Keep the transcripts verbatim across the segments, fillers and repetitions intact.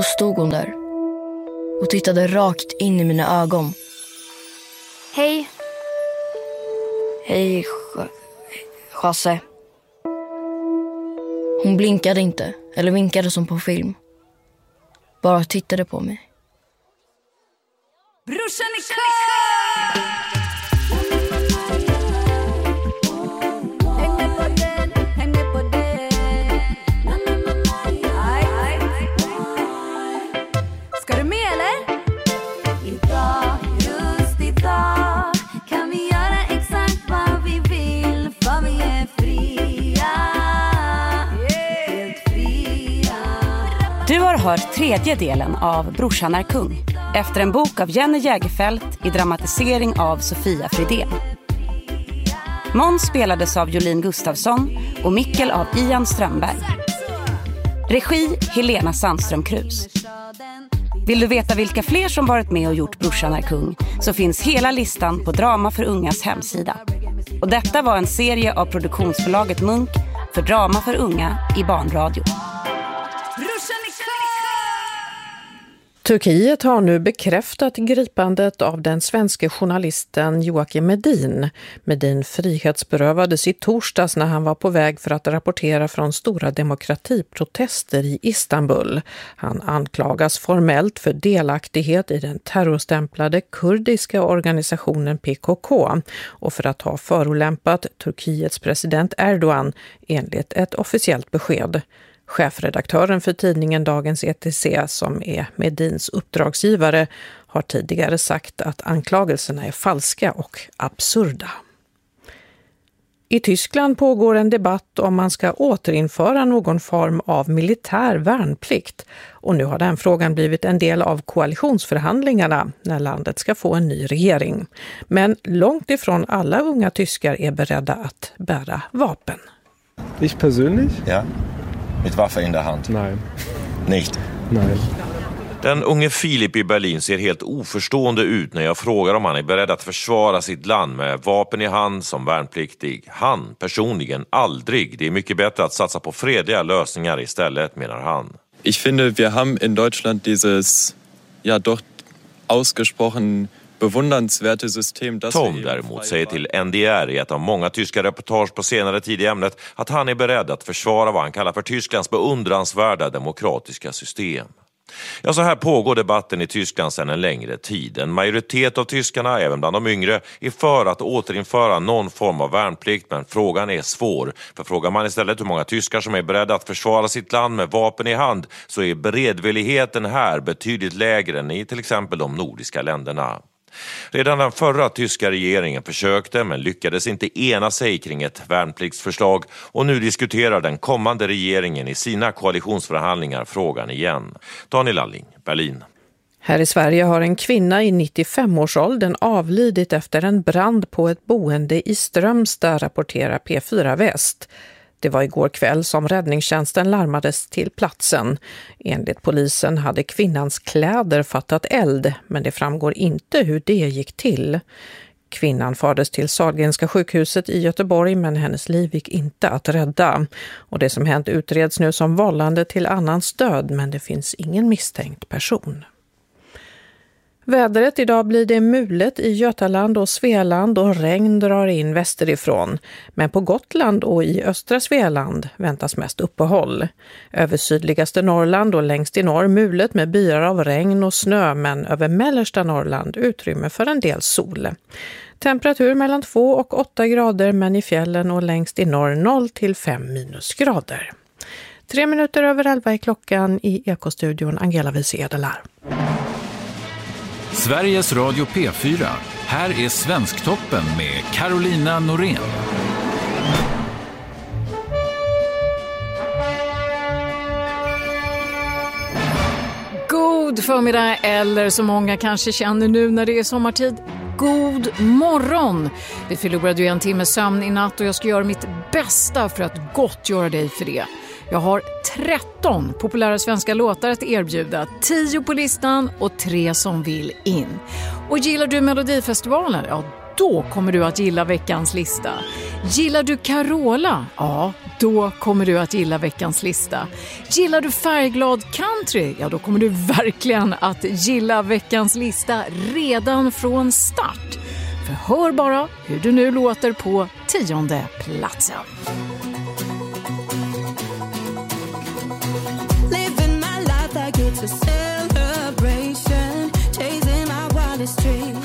stod hon där och tittade rakt in i mina ögon. Hej. Hej, Chasse. Hon blinkade inte, eller vinkade som på film. Bara tittade på mig. Brorsan är klar! Häng med på den, häng med på den. Aj, aj, aj. Ska du med eller? Idag, just idag kan vi göra exakt vad vi vill, för vi är fria. Helt fria. Du har hört tredje delen av Brorsan är kung, efter en bok av Jenny Jägerfeldt i dramatisering av Sofia Fridén. Måns spelades av Jolin Gustafsson och Mikkel av Ian Strömberg. Regi Helena Sandström-Krus. Vill du veta vilka fler som varit med och gjort Brorsan är kung, så finns hela listan på Drama för ungas hemsida. Och detta var en serie av produktionsbolaget Munk för Drama för unga i barnradio. Turkiet har nu bekräftat gripandet av den svenska journalisten Joakim Medin. Medin frihetsberövades i torsdags när han var på väg för att rapportera från stora demokratiprotester i Istanbul. Han anklagas formellt för delaktighet i den terrorstämplade kurdiska organisationen P K K och för att ha förolämpat Turkiets president Erdogan enligt ett officiellt besked. Chefredaktören för tidningen Dagens E T C, som är Medins uppdragsgivare, har tidigare sagt att anklagelserna är falska och absurda. I Tyskland pågår en debatt om man ska återinföra någon form av militär värnplikt, och nu har den frågan blivit en del av koalitionsförhandlingarna när landet ska få en ny regering. Men långt ifrån alla unga tyskar är beredda att bära vapen. Ich persönlich? Ja. Mit Waffe in der Hand? Nein. Nicht? Nein. Den unge Filip i Berlin ser helt oförstående ut när jag frågar om han är beredd att försvara sitt land med vapen i hand som värnpliktig. Han personligen aldrig. Det är mycket bättre att satsa på fredliga lösningar istället, menar han. Ich finde, wir haben in Deutschland dieses, ja doch ausgesprochen bewundernswerte System. Tom däremot säger till N D R i ett av många tyska reportage på senare tid i ämnet att han är beredd att försvara vad han kallar för Tysklands beundransvärda demokratiska system. Ja, så här pågår debatten i Tyskland sedan en längre tid. En majoritet av tyskarna, även bland de yngre, är för att återinföra någon form av värnplikt, men frågan är svår. För frågar man istället hur många tyskar som är beredda att försvara sitt land med vapen i hand, så är beredvilligheten här betydligt lägre än i till exempel de nordiska länderna. Redan den förra tyska regeringen försökte men lyckades inte ena sig kring ett värnpliktsförslag, och nu diskuterar den kommande regeringen i sina koalitionsförhandlingar frågan igen. Daniel Alling, Berlin. Här i Sverige har en kvinna i nittiofem-årsåldern avlidit efter en brand på ett boende i Strömstad, rapporterar P fyra Väst. Det var igår kväll som räddningstjänsten larmades till platsen. Enligt polisen hade kvinnans kläder fattat eld, men det framgår inte hur det gick till. Kvinnan fördes till Sahlgrenska sjukhuset i Göteborg, men hennes liv gick inte att rädda. Och det som hänt utreds nu som vållande till annans död, men det finns ingen misstänkt person. Vädret: idag blir det mulet i Götaland och Svealand och regn drar in västerifrån. Men på Gotland och i östra Svealand väntas mest uppehåll. Över sydligaste Norrland och längst i norr mulet med byar av regn och snö, men över mellersta Norrland utrymme för en del sol. Temperatur mellan två och åtta grader, men i fjällen och längst i norr noll till fem minusgrader. Tre minuter över elva i klockan. I Ekostudion Angela Wiese-Edelar. Sveriges Radio P fyra. Här är Svensktoppen med Carolina Norén. God förmiddag, eller så många kanske känner nu när det är sommartid, god morgon. Vi förlorade ju en timme sömn i natt och jag ska göra mitt bästa för att gott göra dig för det. Jag har tretton populära svenska låtar att erbjuda, tio på listan och tre som vill in. Och gillar du Melodifestivalen? Ja, då kommer du att gilla veckans lista. Gillar du Carola? Ja, då kommer du att gilla veckans lista. Gillar du färgglad country? Ja, då kommer du verkligen att gilla veckans lista redan från start. För hör bara hur du nu låter på tionde platsen. Living my life like it's a celebration, chasing my wildest dreams.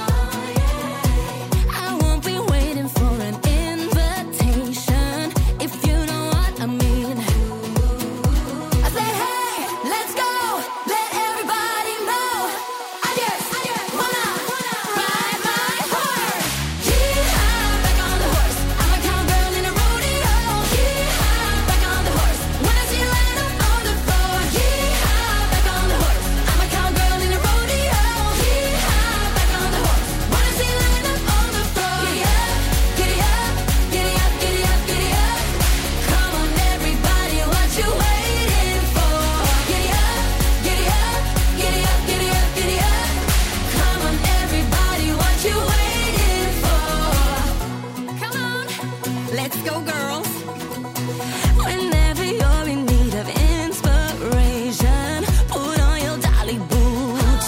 I won't be waiting for an invitation, if you know what I mean. I say hey, let's go, let everybody know. I just wanna ride my horse. Yeehaw, back on the horse. I'm a cowgirl in a rodeo. Yeehaw, back on the horse. Wanna see you line up on the floor. Yeehaw, back on the horse. I'm a cowgirl in a rodeo. Yeehaw, back on the horse. Wanna see you line up on the floor. Giddy up, giddy up, giddy up, giddy up, giddy up. Come on everybody, what you waiting for? Giddy up, giddy up, giddy up, giddy up, giddy up. Come on everybody, what you waiting for? Come on, let's go girls. Whenever you're in need of inspiration, put on your dolly boots.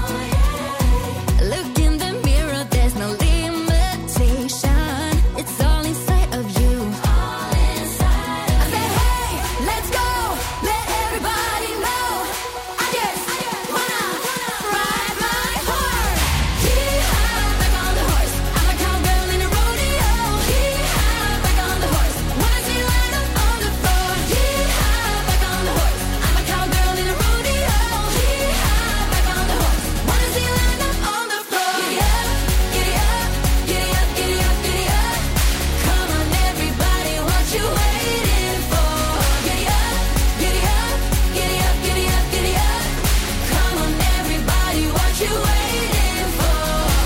Look in the mirror, there's no limitation. It's all inside of you. I say hey, let's go, let everybody know. I just wanna ride my horse. Yeehaw, back on the horse. I'm a cowgirl in a rodeo. Yeehaw, back on the horse. Wanna see you line up on the floor. Yeehaw, back on the horse. I'm a cowgirl in a rodeo. Yeehaw, back on the horse. Wanna see you line up on the floor. Giddy up, giddy up, giddy up, giddy up, giddy up. Come on everybody, what you waiting for? Giddy up, giddy up, giddy up, giddy up, giddy up. Come on everybody, what you waiting for?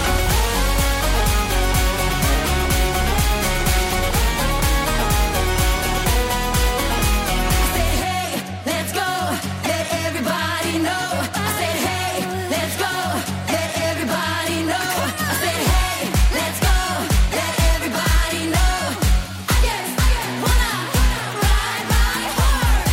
I said hey, let's go, let everybody know. I said hey, let's go, let everybody know. I said hey, let's go, let everybody know. I just wanna ride my horse.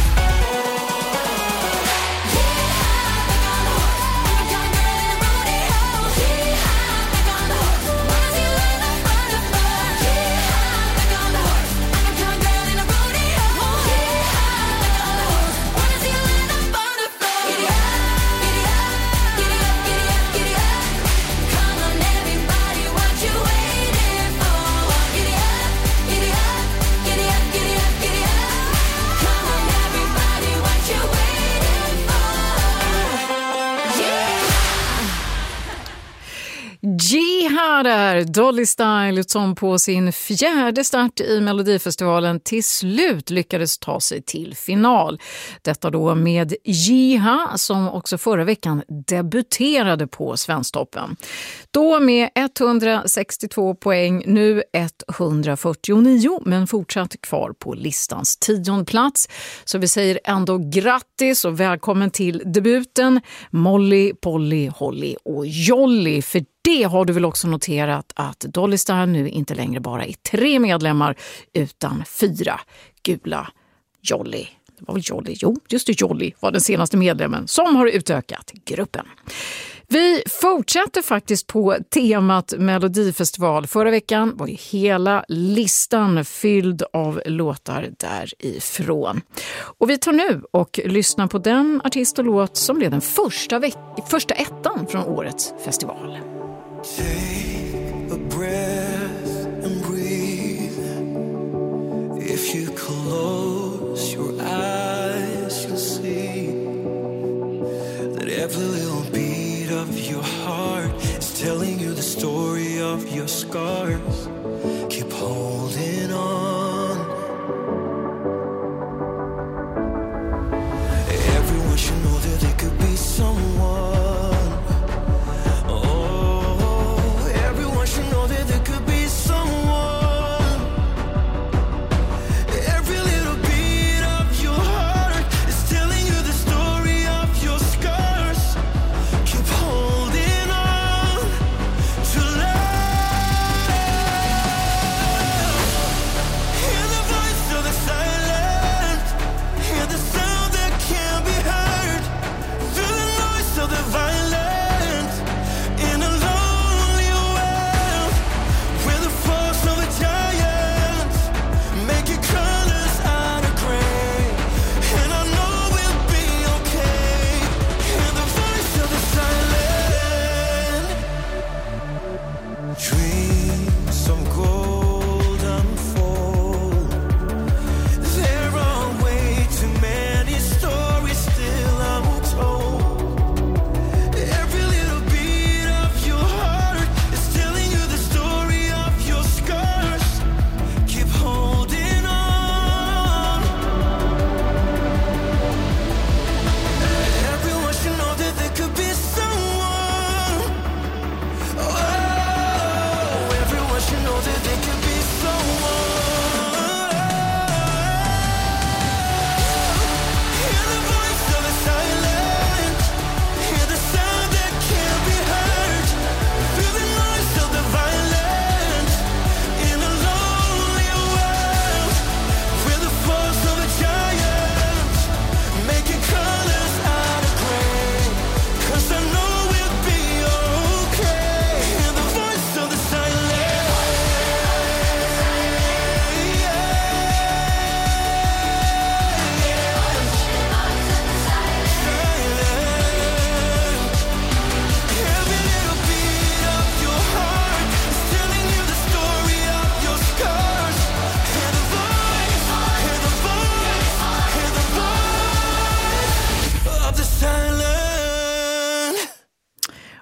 Yeehaw, back on the horse. I'm a cowgirl in a rodeo. Yeehaw, back on the horse. Wanna see you line up on the floor. Yeehaw, back on the horse. I'm a cowgirl in a rodeo. Yeehaw, back on the horse. Wanna see you line up on the floor. Giddy up, giddy up, giddy up, giddy up, giddy up. Come on everybody, what you waiting for? Giddy up, giddy up, giddy up, giddy up, giddy up. Come on everybody, what you waiting for? Yeah. Jihad där, Dolly Style som på sin fjärde start i Melodifestivalen till slut lyckades ta sig till final. Detta då med Jiha som också förra veckan debuterade på Svensktoppen. Då med etthundrasextiotvå poäng, nu etthundrafyrtionio men fortsatt kvar på listans tionde plats. Så vi säger ändå grattis och välkommen till debuten Molly, Polly, Holly och Jolly. För det har du väl också noterat att Dolly Style nu inte längre bara är tre medlemmar utan fyra. Gula Jolly. Det var väl Jolly? Jo, just det, Jolly var den senaste medlemmen som har utökat gruppen. Vi fortsätter faktiskt på temat Melodifestival. Förra veckan var ju hela listan fylld av låtar därifrån. Och vi tar nu och lyssnar på den artist och låt som blev den första, veck- första ettan från årets festival. Take a breath and breathe. If you close your eyes, you'll see that every little beat of your heart is telling you the story of your scars. Keep holding on. Everyone should know that there could be someone. Keep holding on to love.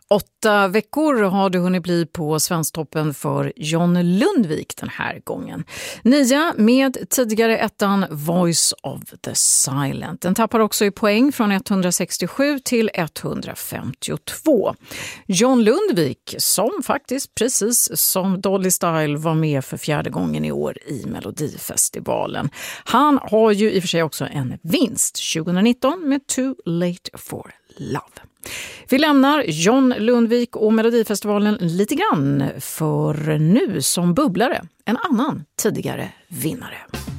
Åtta veckor har det hunnit bli på Svensktoppen för John Lundvik den här gången. Nia med tidigare ettan Voice of the Silent. Den tappar också i poäng från etthundrasextiosju till etthundrafemtiotvå. John Lundvik, som faktiskt precis som Dolly Style var med för fjärde gången i år i Melodifestivalen. Han har ju i och för sig också en vinst tjugonitton med Too Late for Love. Vi lämnar John Lundvik och Melodifestivalen lite grann för nu som bubblare, en annan tidigare vinnare.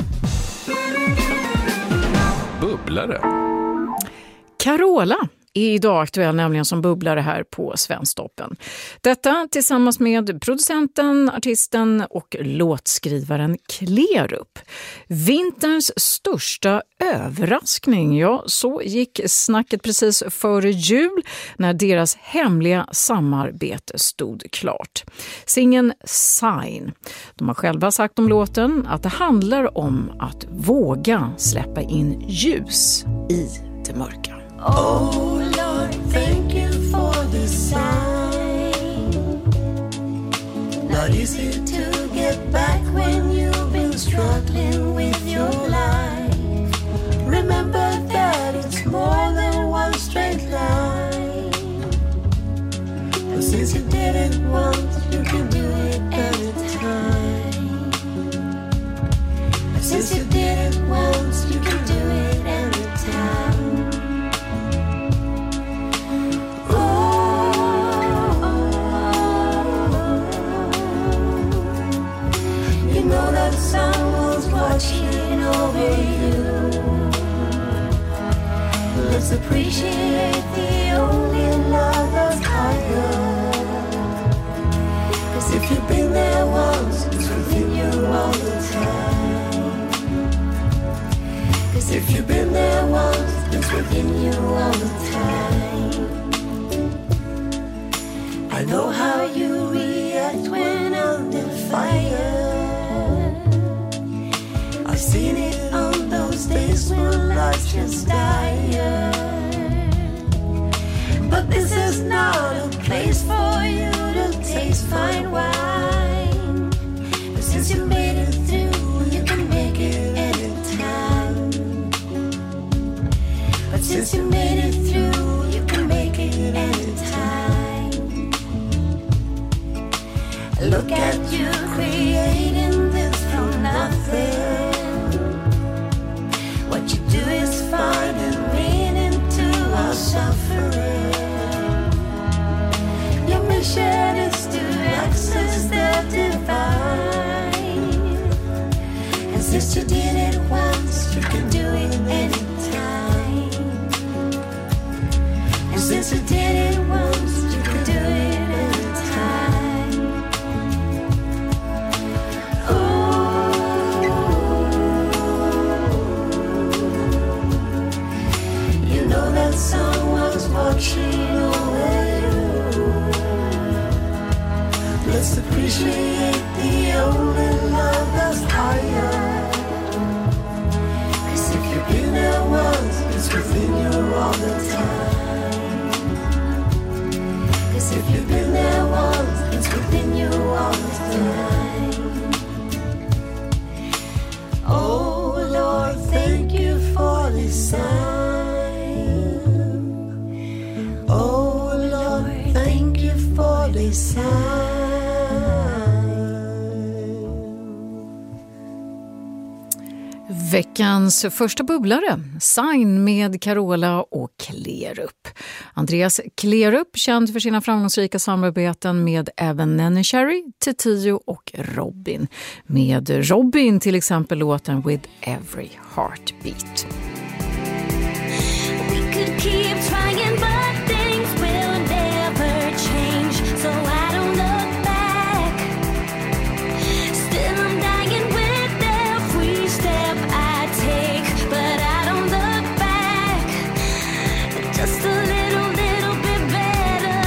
Bubblare. Carola är idag aktuell nämligen som bubblare här på Svensktoppen. Detta tillsammans med producenten, artisten och låtskrivaren Klerup. Vinterns största överraskning, ja så gick snacket precis före jul när deras hemliga samarbete stod klart. Singeln Sign. De har själva sagt om låten att det handlar om att våga släppa in ljus i det mörka. Oh Lord, thank you for the sign. Not easy to get back when you've been struggling with your life. Remember that it's more than one straight line. But since you did it once, you can do it anytime. But since you did it once, you can do it anytime. Know that someone's watching over you. Let's appreciate the only love that's higher. 'Cause if you've been there once, it's within you all the time. 'Cause if you've been there once, it's within you all the time. I know how you react when under fire. I've seen it on those days when life's just dire. But this is not a place for you to taste fine wine. But since you made it through, you can make it anytime. But since you made it through, you can make it anytime. Look at you creating this from nothing. What you do is find a meaning to our suffering. Your mission is to access the divine. And since you did it once, you can do it anytime. And since you did it once, you can do it anytime. Someone's watching over you. Let's appreciate the only love that's higher. 'Cause if you've been there once, it's within you all the time. 'Cause if you've been there once, it's within you all the time. Oh Lord, thank you for this sign. Oh Lord, thank you for this sign. Veckans första bubblare, Sign med Carola och Klerup. Andreas Klerup, känd för sina framgångsrika samarbeten med även Nenny Cherry, Titio och Robin. Med Robin till exempel låten With Every Heartbeat. We could keep trying but things will never change, so I don't look back. Still I'm dying with every step I take, but I don't look back. Just a little, little bit better.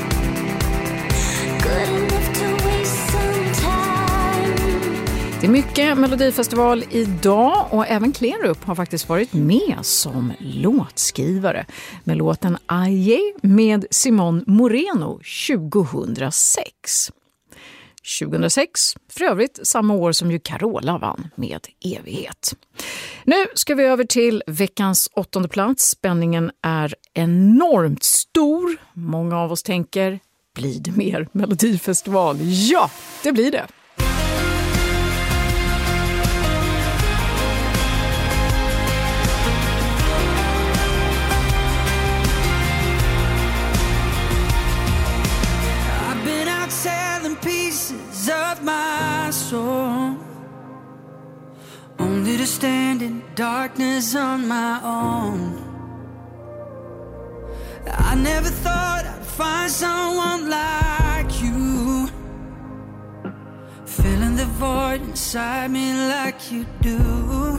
Good enough to waste some time. Det är mycket Mycket Melodifestival idag och även Klerup har faktiskt varit med som låtskrivare med låten Aye med Simon Moreno tjugohundrasex. tjugohundrasex, för övrigt samma år som ju Carola vann med Evighet. Nu ska vi över till veckans åttonde plats. Spänningen är enormt stor. Många av oss tänker, blir det mer Melodifestival? Ja, det blir det. Of my soul, only to stand in darkness on my own. I never thought I'd find someone like you, filling the void inside me like you do.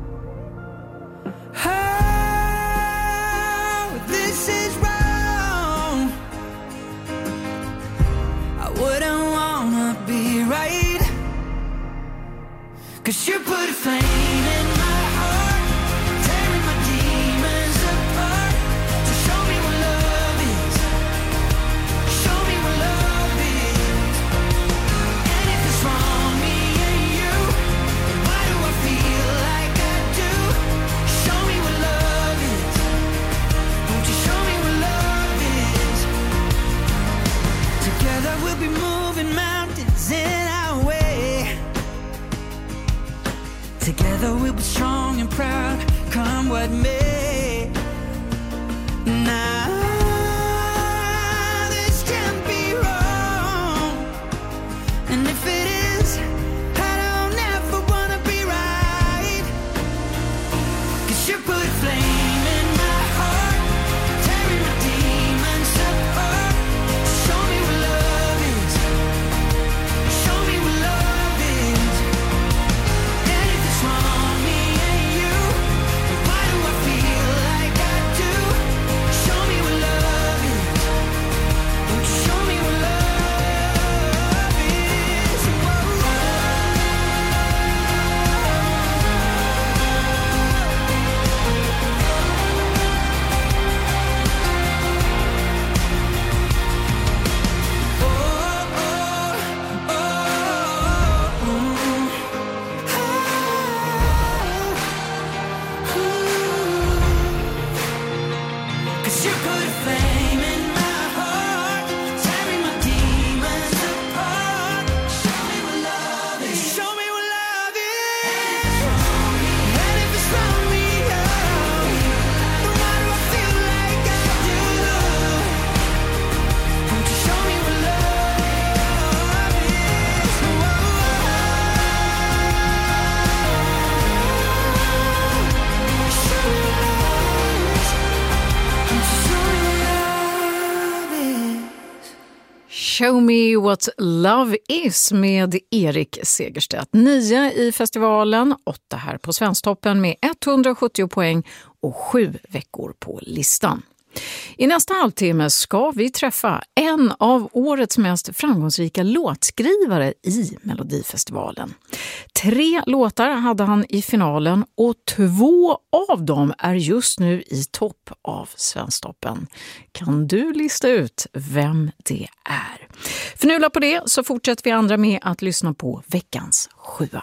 Oh, this is wrong. I wouldn't wanna be right, 'cause you put a flame in my heart, tearing my demons apart. So show me what love is, show me what love is. And if it's wrong, me and you, why do I feel like I do? Show me what love is, won't you show me what love is? Together we'll be moving mountains in our way. Together we'll be strong and proud, come what may. Now this can't be wrong, and if it is, I don't ever wanna be right. 'Cause you put a flame in my heart, tearing my demons apart. Show me what love is, show me what love is. And if it's wrong, me and you, why do I feel like I do? Show me what love is, won't you show me what love is? Whoa. 'Cause you put a flame in my heart, tearing my demons apart. Show me what love is, show me what love is. And if it's wrong, me, oh, then why do I feel like I do? Won't you show me what love is? Whoa. Show me what love is. Won't you show me what love is? Show me what love is med Erik Segerstedt. Nio i festivalen, åtta här på Svensktoppen med etthundrasjuttio poäng och sju veckor på listan. I nästa halvtimme ska vi träffa en av årets mest framgångsrika låtskrivare i Melodifestivalen. Tre låtar hade han i finalen och två av dem är just nu i topp av Svensktoppen. Kan du lista ut vem det är? Förnula på det så fortsätter vi andra med att lyssna på veckans sjua.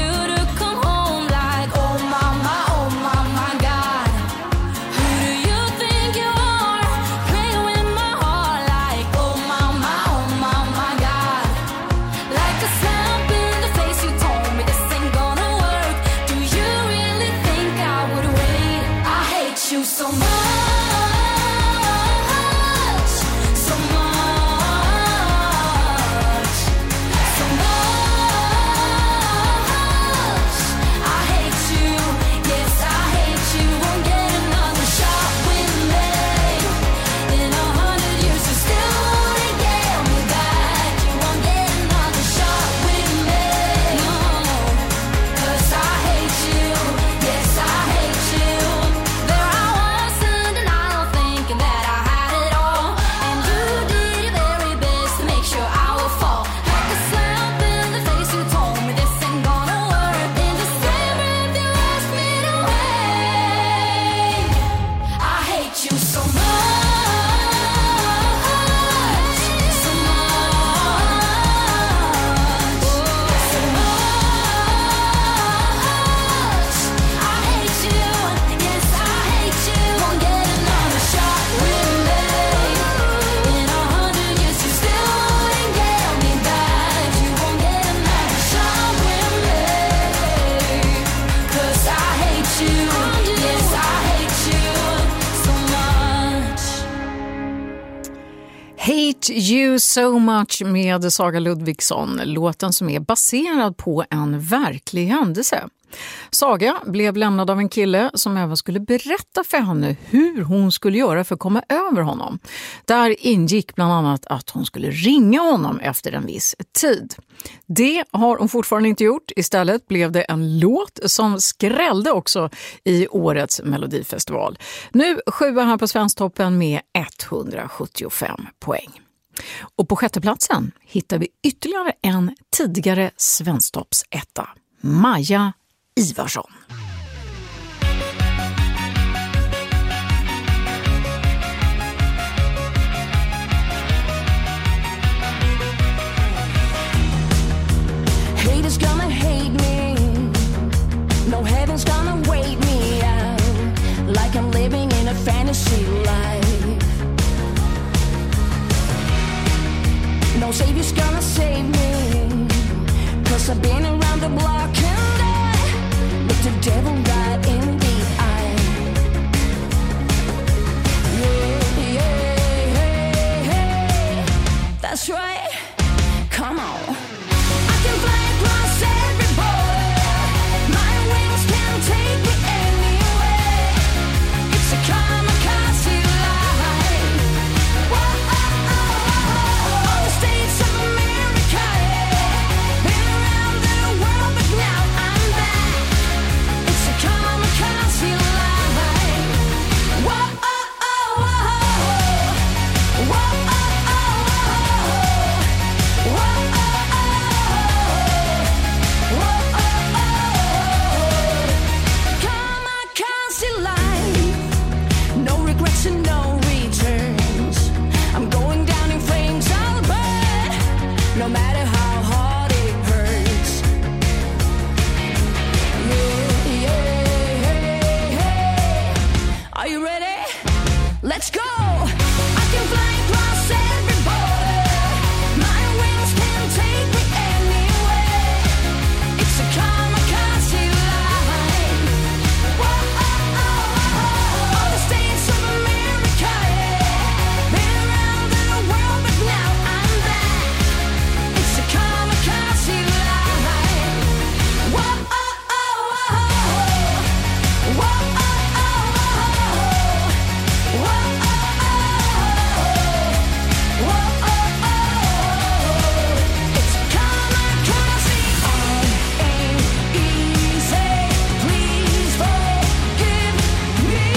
You Hate You So Much med Saga Ludvigsson, låten som är baserad på en verklig händelse. Saga blev lämnad av en kille som även skulle berätta för henne hur hon skulle göra för att komma över honom. Där ingick bland annat att hon skulle ringa honom efter en viss tid. Det har hon fortfarande inte gjort. Istället blev det en låt som skrällde också i årets Melodifestival. Nu sjua här på Svensktoppen med etthundrasjuttiofem poäng. Och på sjätte platsen hittar vi ytterligare en tidigare Svensktoppsetta. Maja Ivarsson. Haters gonna hate me. No heaven's gonna wait me out. Like I'm living in a fantasy life. No savior's gonna save me. Cause I've been around the block and I look the devil right in the eye. Yeah, yeah, hey, hey. That's right. Come on. I can fly across every border. My wings can take me anywhere. It's a kamikaze life. Whoa, oh, oh, oh. All the states of America, yeah. Been around the world, but now I'm back. It's a kamikaze life. Whoa, oh, oh, oh. Whoa, oh, oh, oh. Whoa, oh, kamikaze life. No regrets and no returns. I'm going down in flames, I'll burn. No matter how hard it hurts. Yeah, yeah, hey, hey. Are you ready? Let's go. I can fly across every border. My wings can take me anywhere. It's a kamikaze life. Whoa, oh, oh, oh. All the states of America, yeah. Been around the world, but now I'm back. It's a kamikaze life. Whoa, oh, oh, oh. Whoa, oh, oh, oh. Whoa, oh, oh. Whoa, oh, oh. It's a kamikaze. I ain't easy. Please forgive me.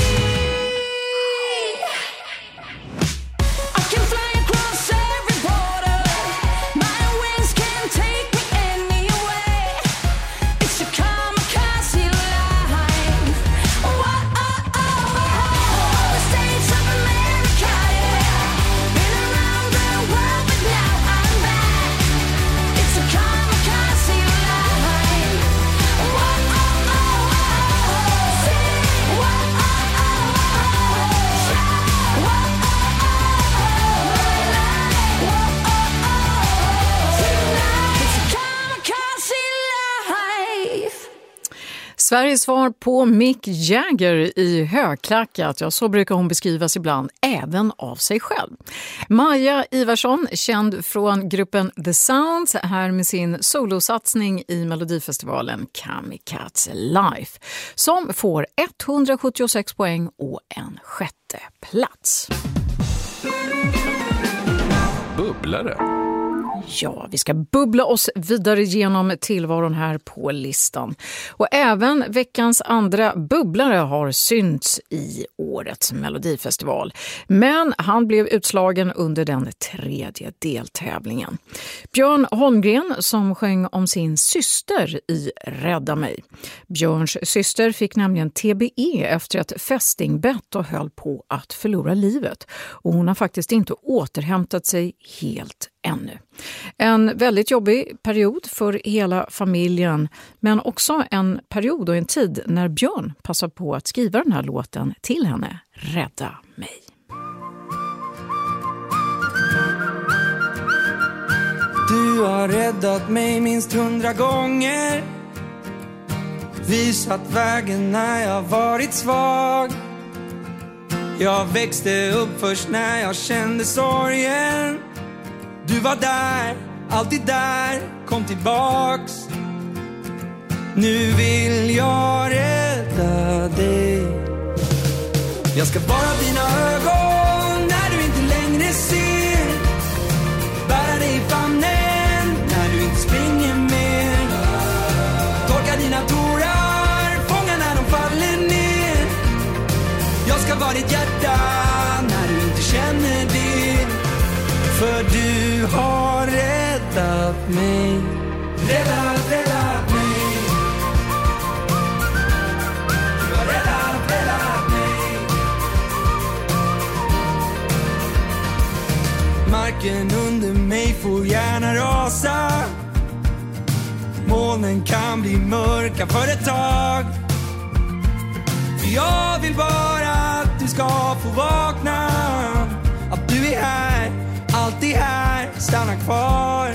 I can fly across every border. My wings can take me anywhere. It's a kamikaze life. Whoa, oh, oh, oh. All the states of America, yeah. Been around the world, but now I'm back. It's a kamikaze life. Whoa, oh, oh, oh. Sing. Whoa, oh, oh, oh. Shout. Whoa, oh, oh, oh. Life. Whoa, oh, oh. Tonight. It's a kamikaze life. Sveriges svar på Mick Jagger i högklackat. Ja, så brukar hon beskrivas ibland, även av sig själv. Maja Ivarsson, känd från gruppen The Sounds, här med sin solosatsning i Melodifestivalen Kamikaze Life, som får etthundrasjuttiosex poäng och en sjätte plats. Bubblare. Ja, vi ska bubbla oss vidare genom tillvaron här på listan. Och även veckans andra bubblare har synts i årets Melodifestival. Men han blev utslagen under den tredje deltävlingen. Björn Holmgren, som sjöng om sin syster i Rädda mig. Björns syster fick nämligen T B E efter ett fästingbett och höll på att förlora livet. Och hon har faktiskt inte återhämtat sig helt ännu. En väldigt jobbig period för hela familjen, men också en period och en tid när Björn passar på att skriva den här låten till henne, Rädda mig. Du har räddat mig minst hundra gånger, visat vägen när jag varit svag. Jag växte upp först när jag kände sorgen. Du var där, alltid där, kom tillbaks. Nu vill jag rädda dig. Jag ska vara dina ögon när du inte längre ser. Bära dig i famnen när du inte springer mer. Torka dina tårar, fånga när de faller ner. Jag ska vara ditt hjärta när du inte känner det. För du har räddat mig. Räddat, räddat mig. Du har räddat, räddat mig. Marken under mig får gärna rasa. Molnen kan bli mörka för ett tag. För jag vill bara att du ska få vakna. Att du är här, alltid här, stanna kvar.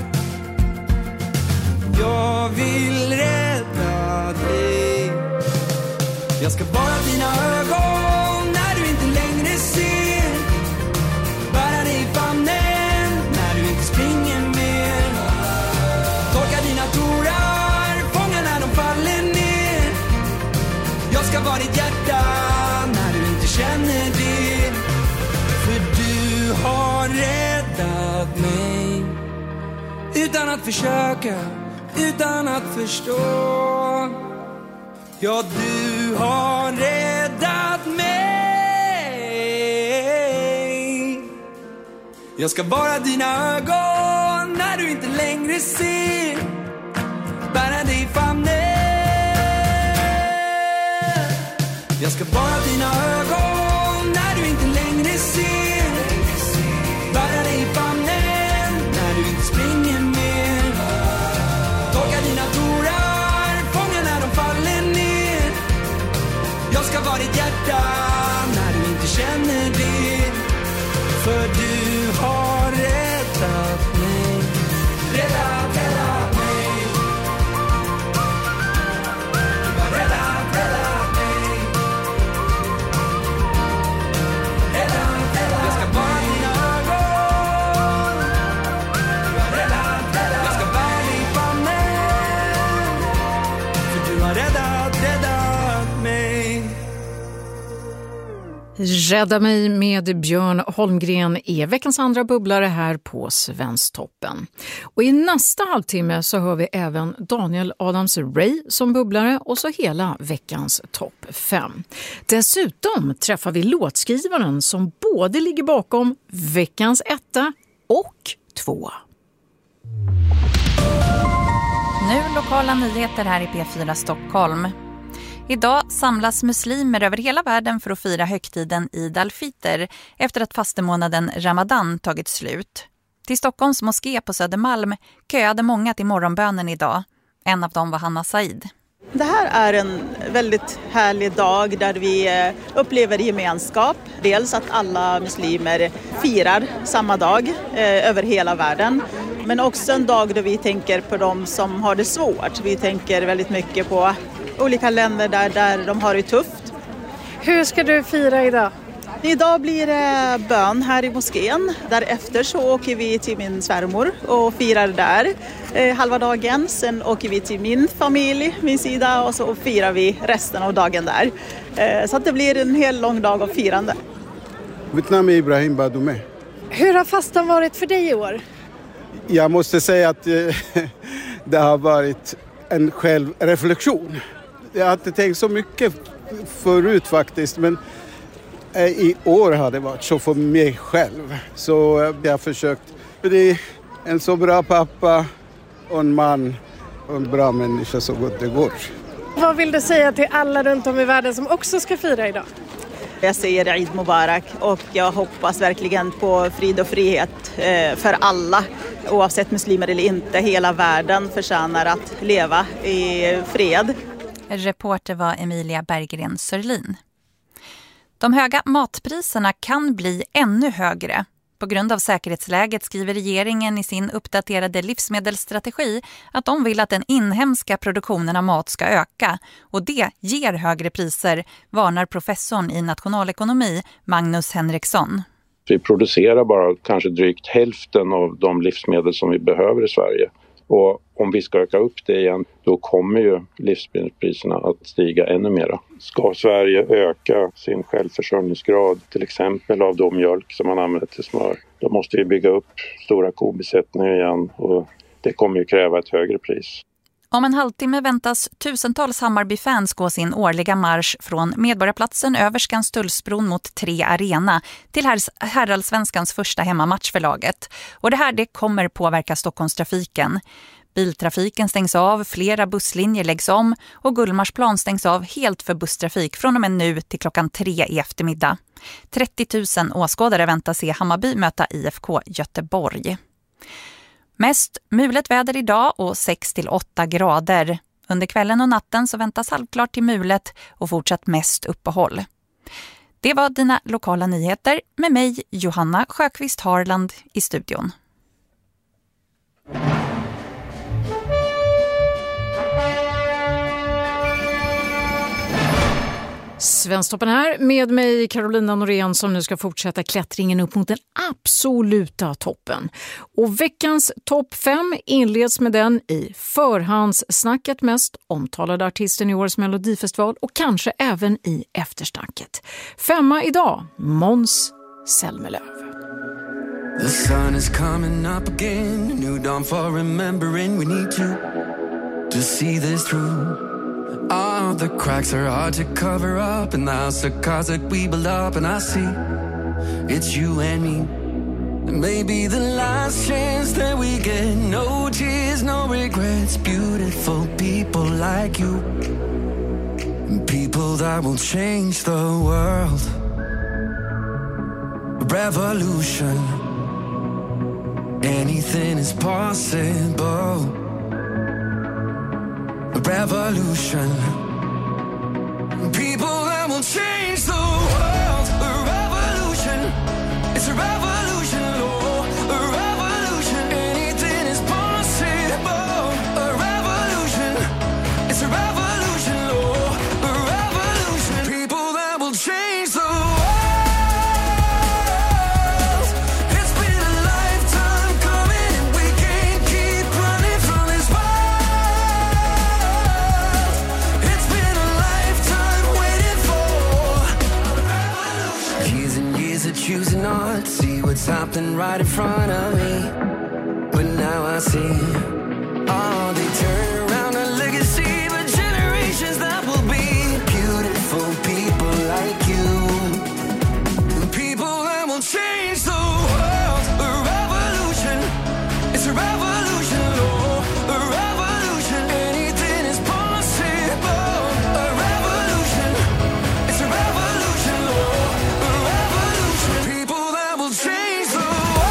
Jag vill rädda dig. Jag ska vara dina ögon när du inte längre ser. Bära dig i famnen när du inte springer mer. Torka dina tårar, fånga när de faller ner. Jag ska vara ditt hjärta när du inte känner det. För du har räddat mig. Utan att försöka, utan att förstå. Ja, du har räddat mig. Jag ska vara dina ögon när du inte längre ser. Bära dig i famnen. Jag ska vara dina ögon när du inte längre ser. Bära dig i famnen när du inte springer mer. Torka dina tårar, fånga när de faller ner. Jag ska vara ditt hjärta när du inte känner det. För du har räddat mig. Räddat, räddat mig. Du har räddat, räddat mig. Räddat, räddat. Jag ska vara dina ögon. Du har räddat, räddat. Jag ska bära dig i famnen. För du har räddat, räddat mig. Rädda mig med Björn Holmgren är veckans andra bubblare här på Svensktoppen. Och i nästa halvtimme så hör vi även Daniel Adams-Ray som bubblare och så hela veckans topp fem. Dessutom träffar vi låtskrivaren som både ligger bakom veckans etta och två. Nu lokala nyheter här i P fyra Stockholm. Idag samlas muslimer över hela världen för att fira högtiden Eid al-Fitr efter att fastemånaden Ramadan tagit slut. Till Stockholms moské på Södermalm köade många till morgonbönen idag. En av dem var Hanna Said. Det här är en väldigt härlig dag där vi upplever gemenskap. Dels att alla muslimer firar samma dag eh, över hela världen. Men också en dag då vi tänker på de som har det svårt. Vi tänker väldigt mycket på olika länder där, där de har det tufft. Hur ska du fira idag? Idag blir det bön här i moskén. Därefter så åker vi till min svärmor och firar där eh, halva dagen. Sen åker vi till min familj, min sida, och så firar vi resten av dagen där. Eh, så att det blir en hel lång dag av firande. Mitt namn är Ibrahim Badoumeh. Hur har fastan varit för dig i år? Jag måste säga att eh, det har varit en självreflektion. Jag har inte tänkt så mycket förut faktiskt, men i år har det varit så för mig själv. Så jag har försökt bli en så bra pappa och en man och en bra människa så gott det går. Vad vill du säga till alla runt om i världen som också ska fira idag? Jag säger Eid Mubarak och jag hoppas verkligen på frid och frihet för alla. Oavsett muslimer eller inte, hela världen förtjänar att leva i fred. Reporter var Emilia Berggren Sörlin. De höga matpriserna kan bli ännu högre. På grund av säkerhetsläget skriver regeringen i sin uppdaterade livsmedelsstrategi att de vill att den inhemska produktionen av mat ska öka och det ger högre priser, varnar professorn i nationalekonomi Magnus Henriksson. Vi producerar bara kanske drygt hälften av de livsmedel som vi behöver i Sverige. Och om vi ska öka upp det igen, då kommer ju livsmedelspriserna att stiga ännu mer. Ska Sverige öka sin självförsörjningsgrad, till exempel av då mjölk som man använder till smör, då måste vi bygga upp stora kobesättningar igen och det kommer ju kräva ett högre pris. Om en halvtimme väntas tusentals Hammarby-fans gå sin årliga marsch från Medborgarplatsen över Skanstullsbron mot Tre Arena till herrallsvenskans första hemmamatch för laget. Och det här det kommer påverka Stockholmstrafiken. Biltrafiken stängs av, flera busslinjer läggs om och Gullmarsplan stängs av helt för busstrafik från och med nu till klockan tre i eftermiddag. trettio tusen åskådare väntas se Hammarby möta I F K Göteborg. Mest mulet väder idag och sex till åtta grader. Under kvällen och natten så väntas halvklart till mulet och fortsatt mest uppehåll. Det var dina lokala nyheter med mig Johanna Sjöqvist Harland i studion. Svensktoppen här med mig Carolina Norén som nu ska fortsätta klättringen upp mot den absoluta toppen. Och veckans topp fem inleds med den i förhandssnacket mest omtalade artisten i årets Melodifestival och kanske även i eftersnacket. Femma idag, Måns Zelmerlöw. The sun is coming up again, new dawn for remembering we need to to see this through. All the cracks are hard to cover up in the house of cards that we build up, and I see it's you and me. Maybe the last chance that we get, no tears, no regrets. Beautiful people like you, people that will change the world. Revolution, anything is possible. Revolution, people that will change the world. A revolution, it's a revolution, Lord. A revolution, anything is possible. A revolution, it's a revolution, Lord. A revolution, people that will change the world. It's been a lifetime coming and we can't keep running from this world. Choosing not to see what's happening right in front of me, but now I see. Oh, they turn around a legacy, but generations that will be beautiful people like you, people that will change the world. A revolution, it's a revolution, Lord. A revolution, anything is possible. A revolution, it's a revolution, Lord. A revolution, people that will change the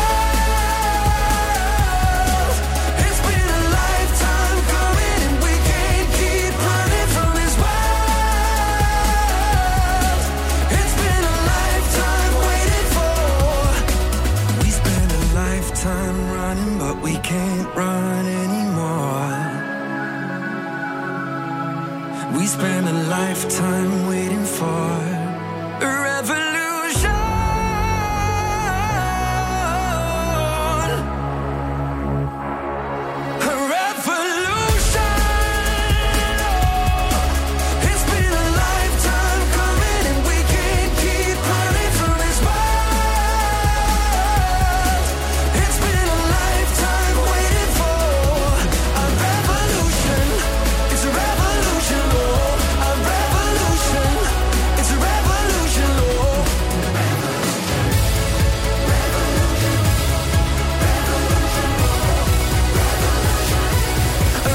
world. It's been a lifetime coming and we can't keep running from this world. It's been a lifetime waiting for. We spent a lifetime running, but we can't run anymore. We spent a lifetime waiting for a revolution. A revolution. It's been a lifetime coming and we can't keep running from this world. It's been a lifetime waiting for a revolution. It's a revolution, Lord. A revolution. It's a revolution, Lord. A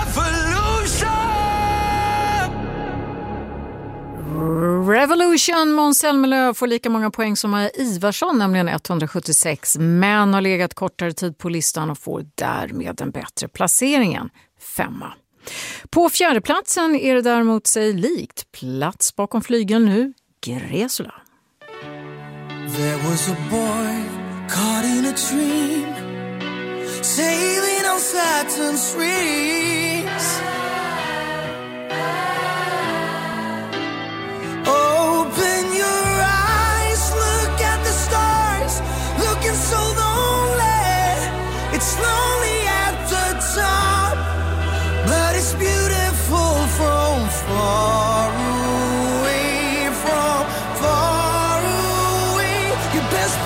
revolution. Revolution, Måns Zelmerlöw får lika många poäng som Maja Ivarsson, nämligen etthundrasjuttiosex, men har legat kortare tid på listan och får därmed en bättre placeringen, femma. På fjärdeplatsen är det däremot sig likt, plats bakom flygeln nu, Gresula. There was a boy caught in a dream, sailing on Saturn's rings. Open your eyes, look at the stars, looking so lonely. It's lonely at the top, but it's beautiful from far away, from far away. You best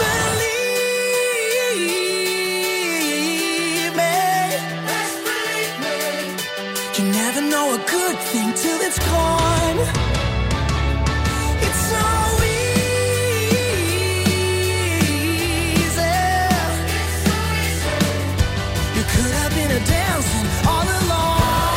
believe me. Best believe me. You never know a good thing till it's gone. It's so easy. It's so easy. You could have been a dancing all along.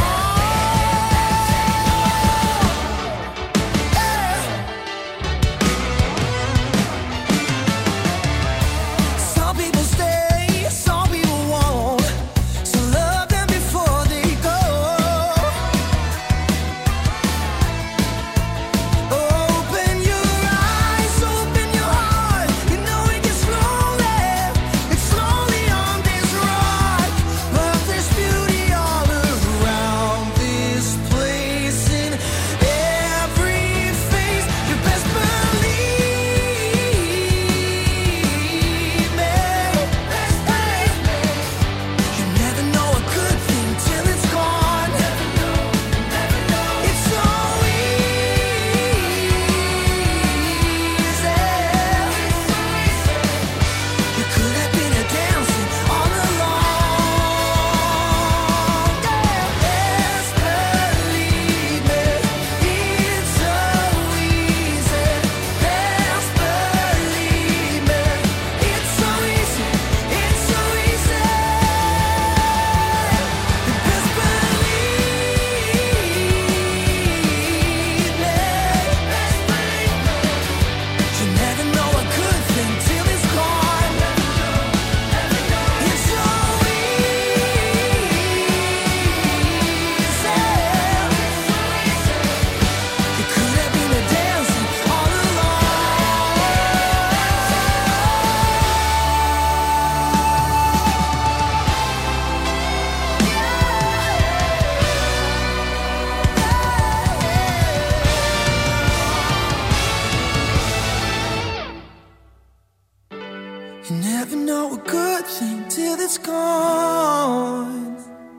You never know a good thing till it's gone.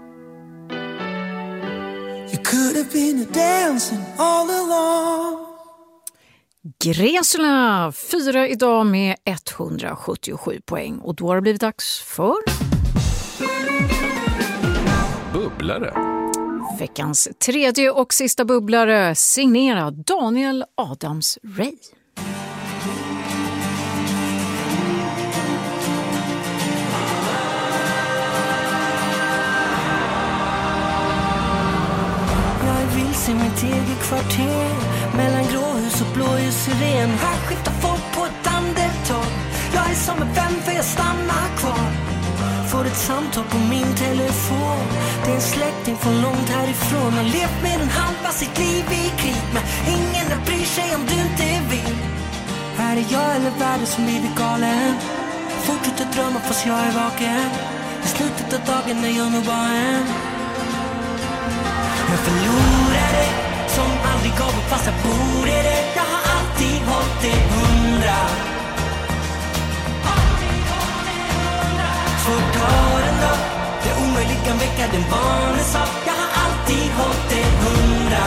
You could have been a dancing all along. Gräsula, fyra idag med etthundrasjuttiosju poäng. Och då har det blivit dags för... Bubblare. Veckans tredje och sista bubblare, signerad Daniel Adams-Ray. I mitt eget kvarter, mellan gråhus och blåljussiren. Här skiftar folk på ett andetag. Jag är som en vän för jag stannar kvar. Får ett samtal på min telefon. Det är en släkting från långt härifrån. Har levt med en halva sitt liv i krig, men ingen bryr sig om du inte vill. Här är jag eller världen som blivit galen. Fortsätter drömma fast jag är vaken. I slutet av dagen när jag nog bara en. Jag förlorade som aldrig gav upp fast jag borde det. Jag har alltid hållit det hundra. Svårt har en dag, det omöjligt kan väcka den vanliga sak. Jag har alltid hållit det hundra.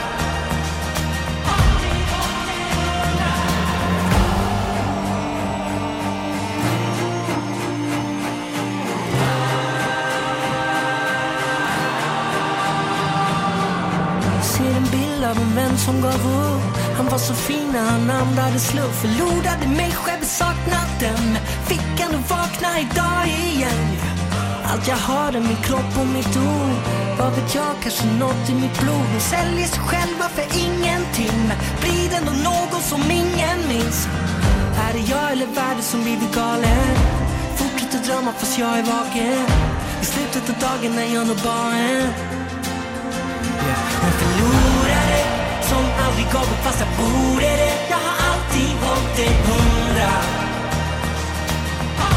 Av en vän som gav upp. Han var så fin när han andades luft. Förlorade mig själv, saknat den. Fick ändå vakna idag igen. Allt jag har är min kropp och mitt ord. Vad vet jag, kanske något i mitt blod. De säljer sig själva för ingenting, men blir det ändå någon som ingen minns. Här är jag eller världen som blivit galen. Fortsätter drömma fast jag är vaken. I slutet av dagen är jag nog bara en. Jag förlorade som aldrig gav upp fast jag borde det. Jag har alltid hållit det hundra.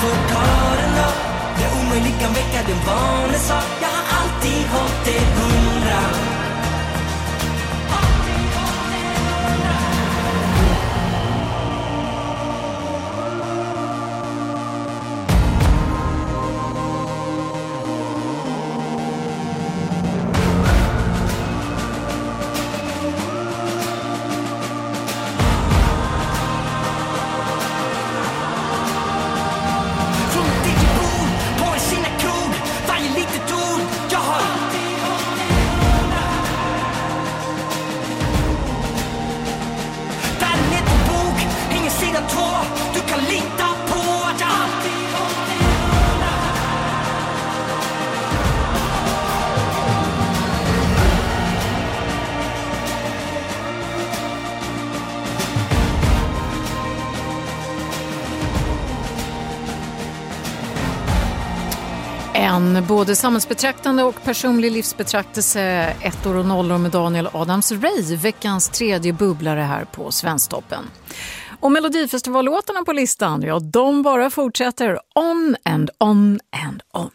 får ta den då. Det omöjliga kan väcka den vanliga sak. Jag har alltid hållit det hundra. En både samhällsbetraktande och personlig livsbetraktelse, ettor och nollor med Daniel Adams-Ray, veckans tredje bubblare här på Svensktoppen. Och Melodifestivallåtarna på listan, ja, de bara fortsätter on and on and on.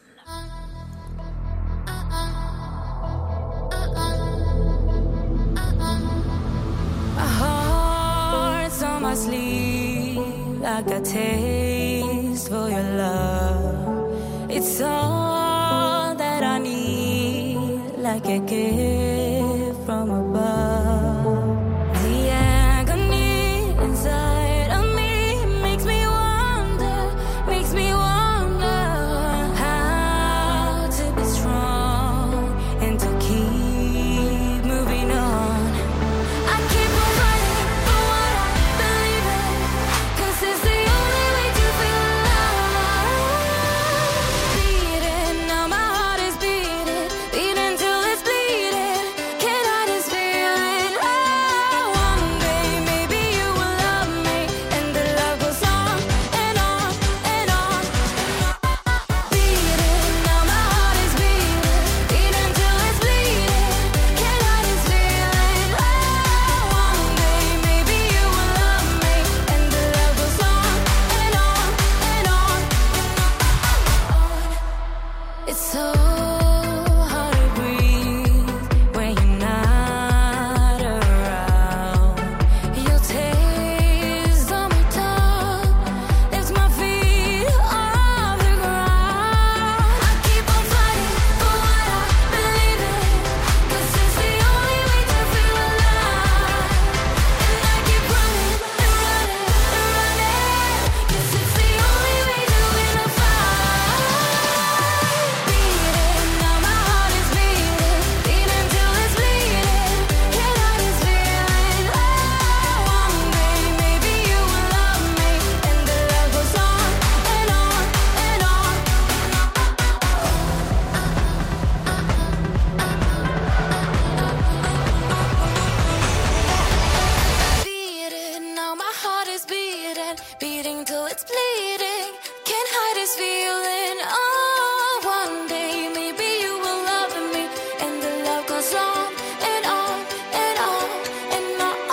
My heart's on my sleeve, I got taste for your love. It's all that I need, like a gift from above. The agony inside of me makes me wonder, makes me wonder how to be strong and to keep moving on. I keep on fighting for what I believe in, 'cause it's the only way to feel alive. Beating, now my heart is beating, beating till it's bleeding. Can't hide this feeling. Oh, one day maybe you will love me, and the love goes on and on and on. Beating, now my heart is beating, beating till it's bleeding. Can't hide this feeling. Oh, one day maybe you will love me, and the love goes on and on and on. It's so hard to breathe when you're not around. Your taste on my tongue lifts my feet off the ground. I keep on fighting for what I believe in, 'cause it's the only way to feel alive. And I keep running and running and running, 'cause it's the only way to win a fight. Beating, now my heart is beating, beating till it's bleeding. Can't hide this feeling. Oh, one day maybe you will love me, and the love goes on and on and on. Beating, now my heart is beating, beating till it's bleeding. Can't hide this feeling. Oh, one day maybe you will love me, and the love goes on and on and on and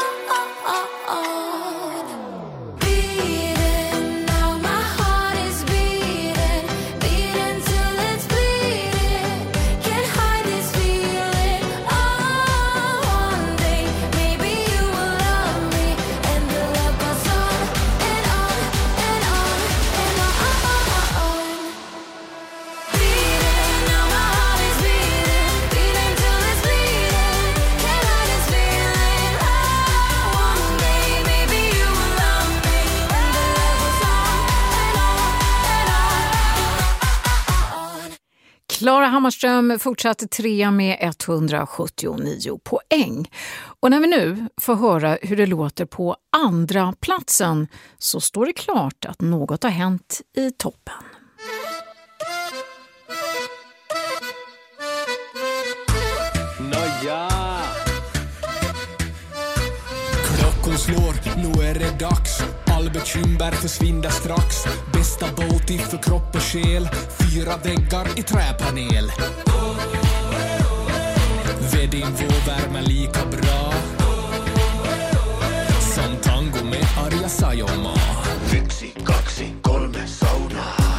on. Beating, now my heart is beating, beating till it's bleeding. Can't hide this feeling. Oh, one day maybe you will love me, and the love goes on and on and on and on. Beating, now my heart is beating, beating till it's bleeding. Can't hide this feeling. Oh, one day maybe you will love me, and the love goes on and on and on. Klara Hammarström fortsatte trea med etthundrasjuttionio poäng. Och när vi nu får höra hur det låter på andra platsen så står det klart att något har hänt i toppen. Nåja. Klockan slår, nu är det dags. All bekymmer försvinner strax. Bästa båt för kropp och själ. Fyra väggar i träpanel. Vedin vår värme lika bra som tango med Arja Saijonmaa. Yksi, kaksi, kolme saunaa.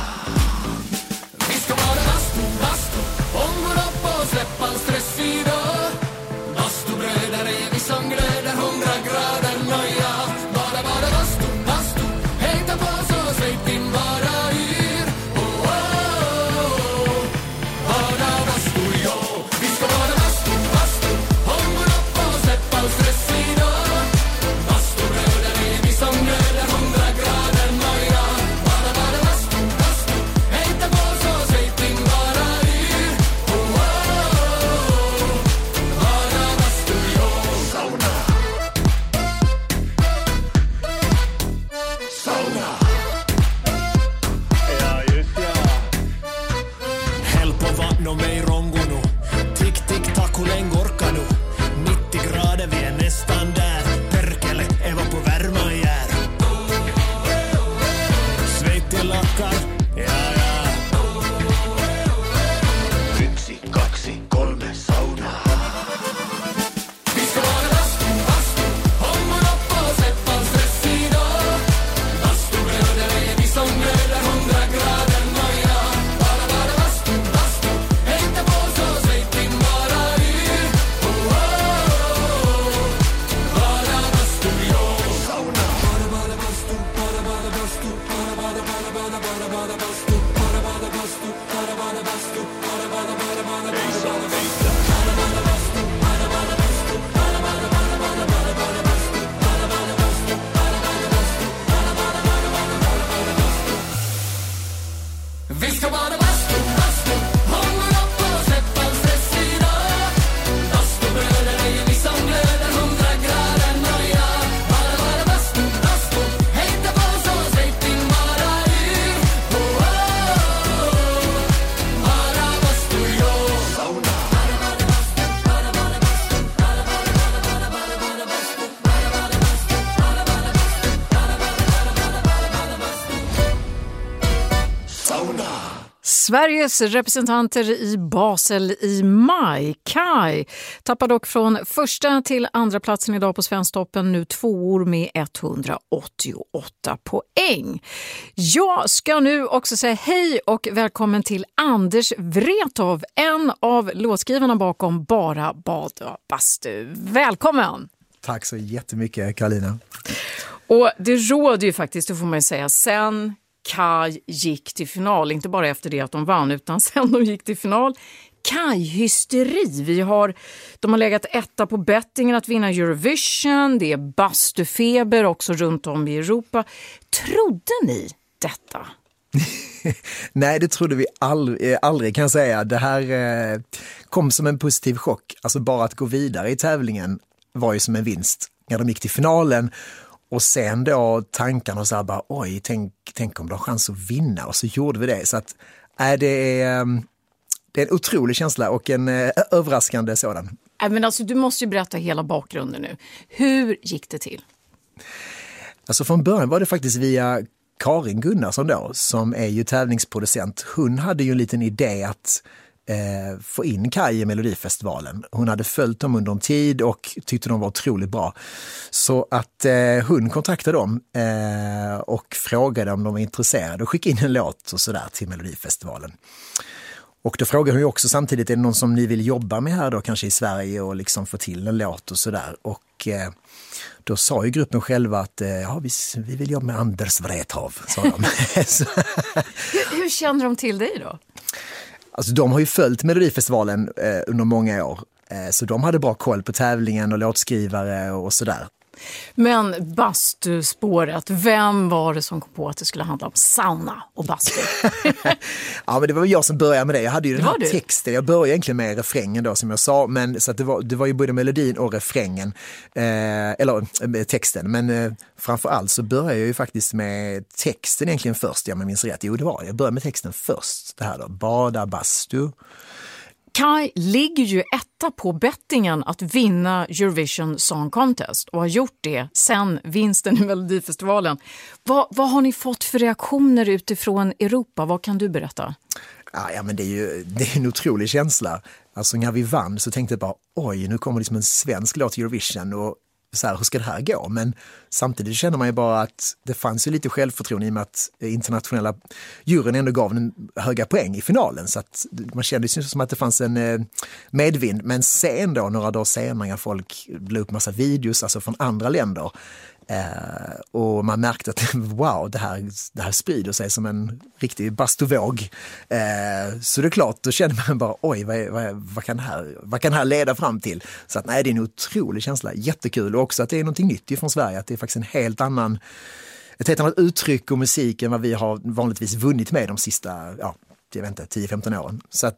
no mei rongunu. Tik tik tack, hur länge orkar nu? nittio grader, vi är nästan där. Perkele, Eva på värma jär. Sveittilakkar, ja ja. Yksi, kaksi, kolme, sauna. Vi ska vara bastu, bastu. Homman upp och släpp all stress idag. Bastubröder är vi som glöder hundra grader noja. Bara, bara bastu, bastu. Hängta på så släpp in bara ur. Oh, oh, oh. Bara bastu, jo. Sauna. Bara, bara bastu, bara, bara bastu. Bara, bara, bara, bara, bara, bara bastu. Bara, bara bastu, bara, bara bastu. Bara, bara, bara, bara, bara, bara bastu. Bara, bara bastu, bara, bara bastu. Bara, bara bastu, bara, bara, bara, bara, bara bastu. Bara, bara bastu, bara, bara bastu. Bara, bara, bara, bara, bara, bara bastu. Vi ska bara bastu, bastu. Hången upp och släpp all stress idag. Bastubröder är vi som glöder hundra grader noja. Bara, bara bastu, bastu. Hängta på så släpp in bara ur. Oh, oh, oh. Bara bastu, jo. Sauna. Bara, bara bastu, bara, bara bastu. Bara, bara, bara, bara, bara, bara bastu. Bara, bara bastu, bara, bara bastu. Bara, bara, bara, bara, bara, bara bastu. Sauna. Sveriges representanter i Basel i maj. Kai tappar dock från första till andra platsen idag på Svensktoppen, nu tvåor med etthundraåttioåtta poäng. Jag ska nu också säga hej och välkommen till Anders Wrethov, en av låtskrivarna bakom Bara bada bastu. Välkommen! Tack så jättemycket, Karolina. Och det råder ju faktiskt, det får man ju säga, sen Kai gick till final, inte bara efter det att de vann utan sen de gick till final. Kai-hysteri. Vi har, de har legat etta på bettingen att vinna Eurovision. Det är bastufeber också runt om i Europa. Trodde ni detta? Nej, det trodde vi aldrig, aldrig kan jag säga. Det här eh, kom som en positiv chock. Alltså bara att gå vidare i tävlingen var ju som en vinst när de gick till finalen. Och sen då tankarna och så här bara, oj, tänk, tänk om de har chans att vinna. Och så gjorde vi det. Så att, äh, det, är, det är en otrolig känsla och en äh, överraskande sådan. Äh, men alltså, du måste ju berätta hela bakgrunden nu. Hur gick det till? Alltså från början var det faktiskt via Karin Gunnarsson då, som är ju tävlingsproducent. Hon hade ju en liten idé att eh, få in Kai i Melodifestivalen. Hon hade följt dem under en tid och tyckte de var otroligt bra. Så att eh, hon kontaktade dem eh, och frågade om de var intresserade och skickade in en låt och sådär till Melodifestivalen. Och då frågade hon ju också samtidigt, är det någon som ni vill jobba med här då, kanske i Sverige, och liksom få till en låt och sådär. Och eh, då sa ju gruppen själva att eh, ja, vi, vi vill jobba med Anders Wrethov, sa de. hur, hur känner de till dig då? Alltså de har ju följt Melodifestivalen eh, under många år. Eh, så de hade bra koll på tävlingen och låtskrivare och sådär. Men bastuspåret, vem var det som kom på att det skulle handla om sauna och bastu? Ja, men det var jag som började med det. Jag hade ju den här du? texten. Jag började egentligen med refrängen då, som jag sa. Men, så att det, var, det var ju både melodin och refrängen. Eh, eller eh, texten. Men eh, framförallt så började jag ju faktiskt med texten egentligen först. Jag minns rätt. Jo, det var jag. började med texten först. Det här då, bada bastu. Kai ligger ju etta på bettingen att vinna Eurovision Song Contest och har gjort det sen vinsten i Melodifestivalen. Vad, vad har ni fått för reaktioner utifrån Europa? Vad kan du berätta? Ja, ja men det är ju det är en otrolig känsla. Alltså när vi vann så tänkte jag bara, oj, nu kommer liksom en svensk låt till Eurovision och så här, hur ska det här gå? Men samtidigt känner man ju bara att det fanns ju lite självförtroende i och med att internationella juryn ändå gav en höga poäng i finalen. Så att man kände ju som att det fanns en medvind. Men sen då, några dagar senare, folk la upp massa videos alltså från andra länder. Eh, och man märkte att wow, det här, det här sprider sig som en riktig bastuvåg. Eh, så det är klart, då känner man bara, oj, vad, vad, vad, kan det här, vad kan det här leda fram till? Så att nej, det är en otrolig känsla, jättekul. Och också att det är någonting nytt från Sverige, att det är faktiskt en helt annan, ett helt annat uttryck och musik än vad vi har vanligtvis vunnit med de sista, ja, jag vet inte, tio femton åren. Så att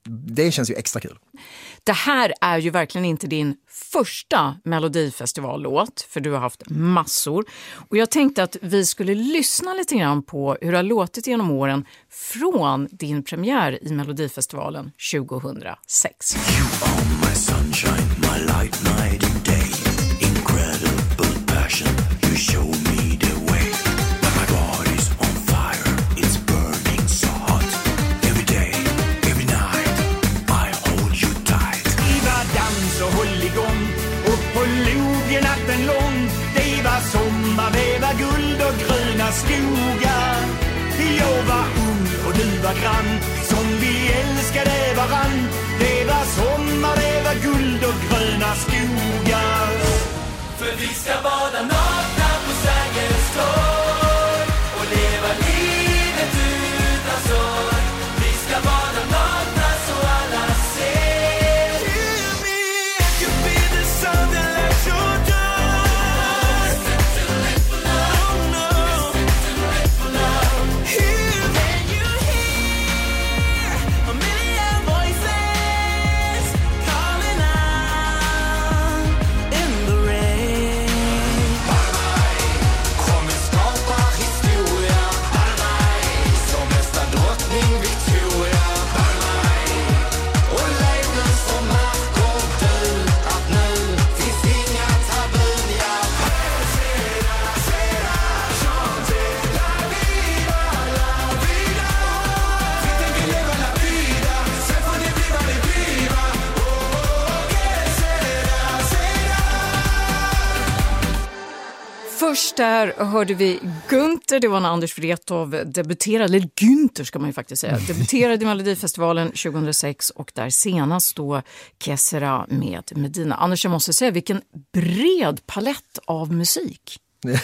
det känns ju extra kul. Det här är ju verkligen inte din första Melodifestivallåt, för du har haft massor. Och jag tänkte att vi skulle lyssna lite grann på hur det har låtit genom åren från din premiär i Melodifestivalen tjugohundrasex. My sunshine, my light, night and day. Incredible passion, you show me the way. My body's on fire, it's burning so hot. Every day, every night, I hold you tight. Iva dans och håll igång, upp på logen natten lång. Det var sommar, det var guld och gröna skogar. Jag var ung och du var grann, som vi älskade varann. Det var sommar, det var guld och gröna skogar. För vi ska bada nakna på Sergels torg och leva livet utan sorg. Vi ska bada nakna så alla ser. Hear me, I could be the sun that lights your door. Oh no, hear me. Can you hear a million voices calling out in the rain? Kommer skapa historia. Som bästa drottning Victoria. Och levnad som mark och du. Att nu finns inga tabun. Ja, sera, sera, chante la vida, la vida. Vi tänker leva la vida. Sen får ni viva ni viva. Oh, que sera, sera. Först där hörde vi Günther, det var när Anders Wrethov debuterade, eller Günther ska man ju faktiskt säga, debuterade i Melodifestivalen tjugohundrasex och där senast då Kessera med Medina. Anders, jag måste säga, vilken bred palett av musik.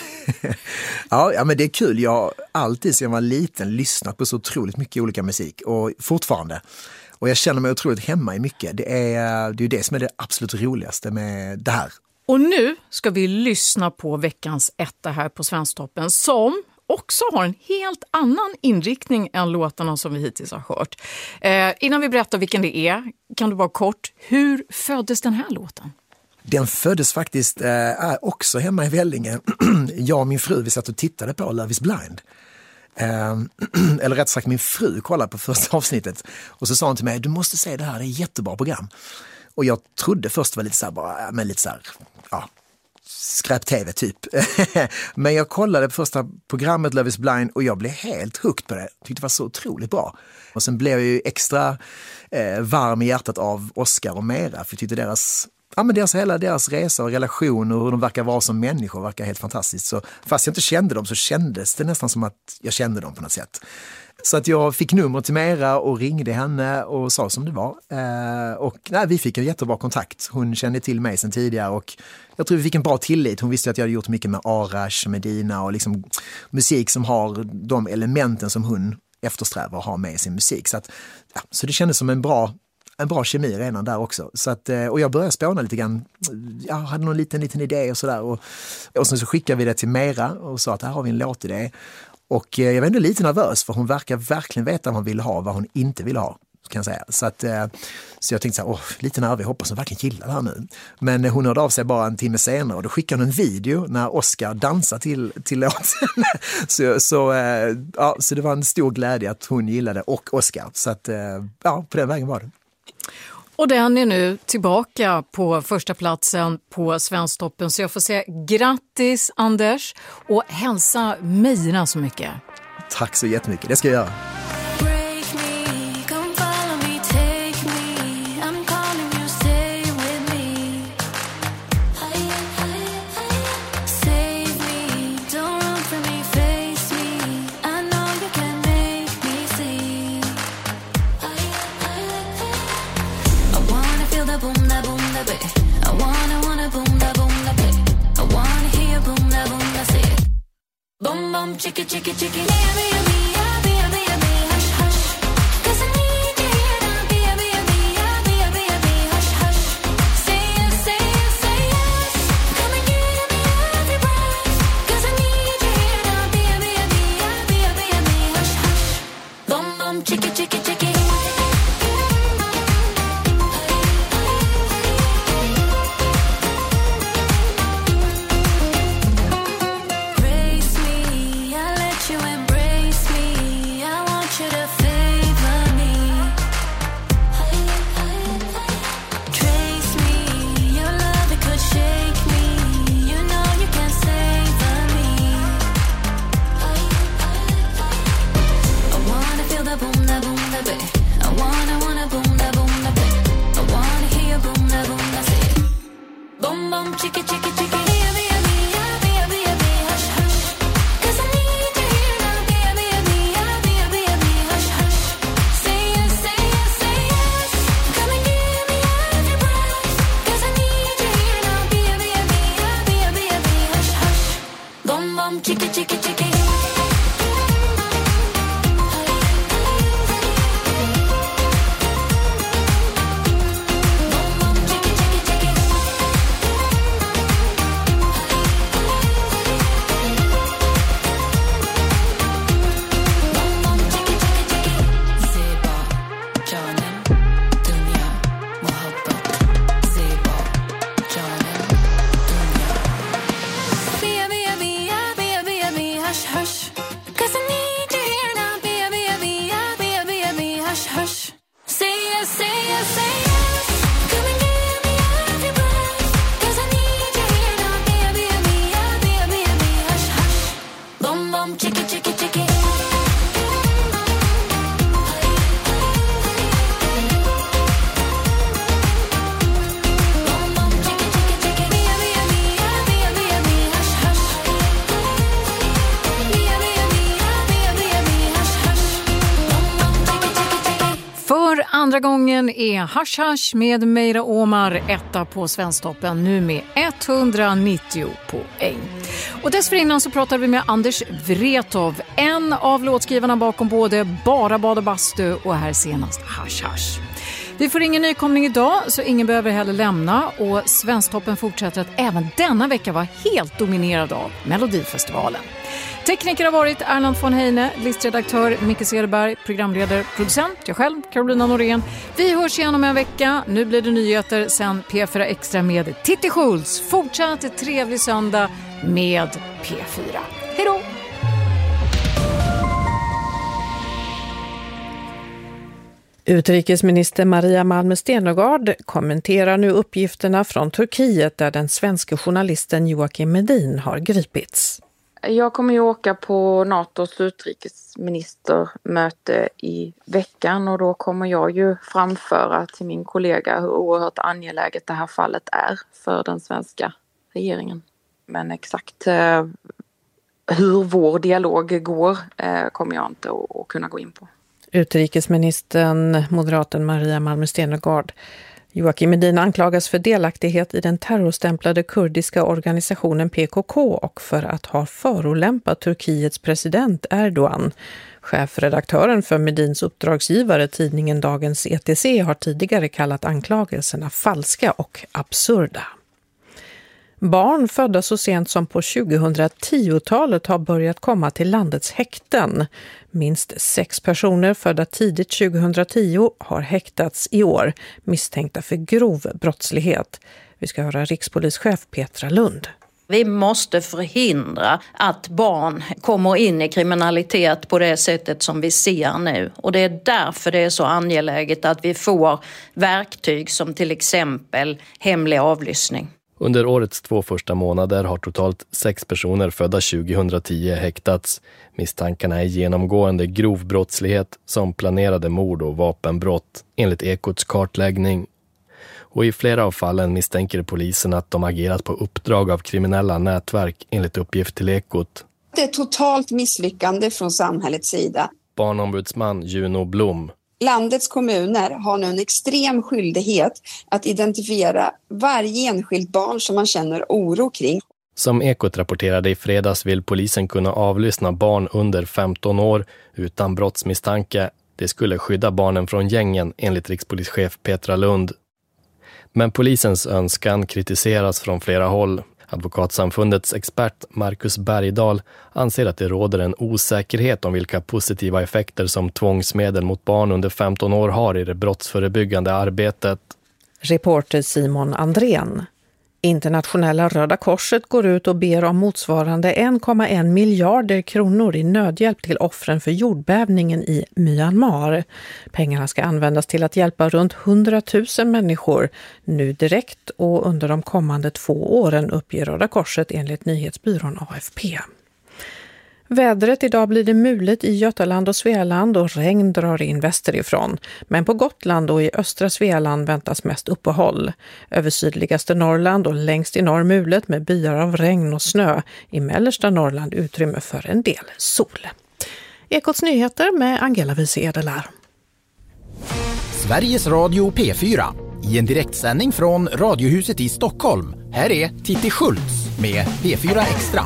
ja, ja, men det är kul. Jag har alltid sedan jag var liten lyssnat på så otroligt mycket olika musik och fortfarande. Och jag känner mig otroligt hemma i mycket. Det är, det är ju det som är det absolut roligaste med det här. Och nu ska vi lyssna på veckans etta här på Svensktoppen som också har en helt annan inriktning än låtarna som vi hittills har hört. Eh, innan vi berättar vilken det är, kan du bara kort, hur föddes den här låten? Den föddes faktiskt eh, också hemma i Vellinge. Jag och min fru, vi satt och tittade på Love is blind. Eh, eller rätt sagt, min fru kollade på första avsnittet och så sa hon till mig, du måste se det här, det är ett jättebra program. Och jag trodde först var lite så här, bara, men lite så här, ja, skräp-tv typ. Men jag kollade på första programmet Love is blind och jag blev helt hooked på det. Tyckte det var så otroligt bra. Och sen blev jag ju extra eh, varm i hjärtat av Oscar och Mera, för jag tyckte deras, ja, men deras, hela deras resa och relation och hur de verkar vara som människor verkar helt fantastiskt. Så fast jag inte kände dem så kändes det nästan som att jag kände dem på något sätt. Så att jag fick nummer till Mera och ringde henne och sa som det var. Eh, och nej, vi fick en jättebra kontakt. Hon kände till mig sedan tidigare och jag tror vi fick en bra tillit. Hon visste att jag hade gjort mycket med Arash, Medina och liksom musik som har de elementen som hon eftersträvar att ha med i sin musik. Så, att, ja, så det kändes som en bra, en bra kemi redan där också. Så att, och jag började spåna lite grann. Jag hade någon liten, liten idé och sådär. Och, och sen så skickade vi det till Mera och sa att här har vi en låtidé. Och jag var ändå lite nervös för hon verkar verkligen veta vad hon vill ha, vad hon inte vill ha, kan jag säga. Så, att, så jag tänkte så här, åh, lite nervös, jag hoppas hon verkligen gillar det här nu. Men hon hörde av sig bara en timme senare och då skickade hon en video när Oscar dansar till, till låten. så, så, ja, så det var en stor glädje att hon gillade och Oscar. Så att, ja, på den vägen var det. Och den är nu tillbaka på första platsen på Svensktoppen. Så jag får säga grattis Anders och hälsa Meira så mycket. Tack så jättemycket, det ska jag göra. Chicky, chicky, chicky, yeah, be, be, yeah, be, be, be, hush, hush. 'Cause I need you here now, be, be, be, yeah, be, be, be, hush, hush. Say yes, say yes, say yes. Come and give me every breath. 'Cause I need you here now, be, be, be, yeah, be, be, be, hush, hush. Bum, bum, chicky, chicky, chicky. För andra gången är Hasch Hasch med Meira Omar etta på Svensktoppen, nu med etthundranittio poäng. Och dessförinnan så pratade vi med Anders Wrethov, en av låtskrivarna bakom både Bara bad och bastu och här senast Hasch Hasch. Vi får ingen nykomling idag, så ingen behöver heller lämna, och Svensktoppen fortsätter att även denna vecka vara helt dominerad av Melodifestivalen. Tekniker har varit Erland von Heine, listredaktör Micke Cederberg, programledare, producent, jag själv, Carolina Norén. Vi hörs igen om en vecka. Nu blir det nyheter, sen P fyra Extra med Titti Schultz. Fortsatt trevlig söndag med P fyra. Hej då! Utrikesminister Maria Malmö Stenergard kommenterar nu uppgifterna från Turkiet där den svenska journalisten Joakim Medin har gripits. Jag kommer ju åka på NATOs utrikesministermöte i veckan, och då kommer jag ju framföra till min kollega hur oerhört angeläget det här fallet är för den svenska regeringen. Men exakt eh, hur vår dialog går eh, kommer jag inte att, att kunna gå in på. Utrikesministern, moderaten Maria Malmö Stenergard. Joakim Medin anklagas för delaktighet i den terrorstämplade kurdiska organisationen P K K och för att ha förolämpat Turkiets president Erdogan. Chefredaktören för Medins uppdragsgivare, tidningen Dagens E T C, har tidigare kallat anklagelserna falska och absurda. Barn födda så sent som på tjugohundratiotalet har börjat komma till landets häkten. Minst sex personer födda tidigt tjugohundratio har häktats i år, misstänkta för grov brottslighet. Vi ska höra rikspolischef Petra Lund. Vi måste förhindra att barn kommer in i kriminalitet på det sättet som vi ser nu. Och det är därför det är så angeläget att vi får verktyg som till exempel hemlig avlyssning. Under årets två första månader har totalt sex personer födda tjugohundratio häktats. Misstankarna är genomgående grov brottslighet som planerade mord och vapenbrott enligt Ekots kartläggning. Och i flera av fallen misstänker polisen att de agerat på uppdrag av kriminella nätverk enligt uppgift till Ekot. Det är totalt misslyckande från samhällets sida. Barnombudsman Juno Blom. Landets kommuner har nu en extrem skyldighet att identifiera varje enskilt barn som man känner oro kring. Som Ekot rapporterade i fredags vill polisen kunna avlyssna barn under femton år utan brottsmisstanke. Det skulle skydda barnen från gängen enligt rikspolischef Petra Lund. Men polisens önskan kritiseras från flera håll. Advokatsamfundets expert Marcus Bergdahl anser att det råder en osäkerhet om vilka positiva effekter som tvångsmedel mot barn under femton år har i det brottsförebyggande arbetet. Reporter Simon Andrén. Internationella Röda Korset går ut och ber om motsvarande en komma en miljarder kronor i nödhjälp till offren för jordbävningen i Myanmar. Pengarna ska användas till att hjälpa runt hundratusen människor nu direkt och under de kommande två åren, uppger Röda Korset enligt nyhetsbyrån A F P. Vädret: idag blir det mulet i Götaland och Svealand och regn drar in västerifrån. Men på Gotland och i östra Svealand väntas mest uppehåll. Över sydligaste Norrland och längst i norr mulet med byar av regn och snö. I mellersta Norrland utrymme för en del sol. Ekots nyheter med Angela Wiese Edelär. Sveriges Radio P fyra. I en direktsändning från Radiohuset i Stockholm. Här är Titti Schultz med P fyra Extra.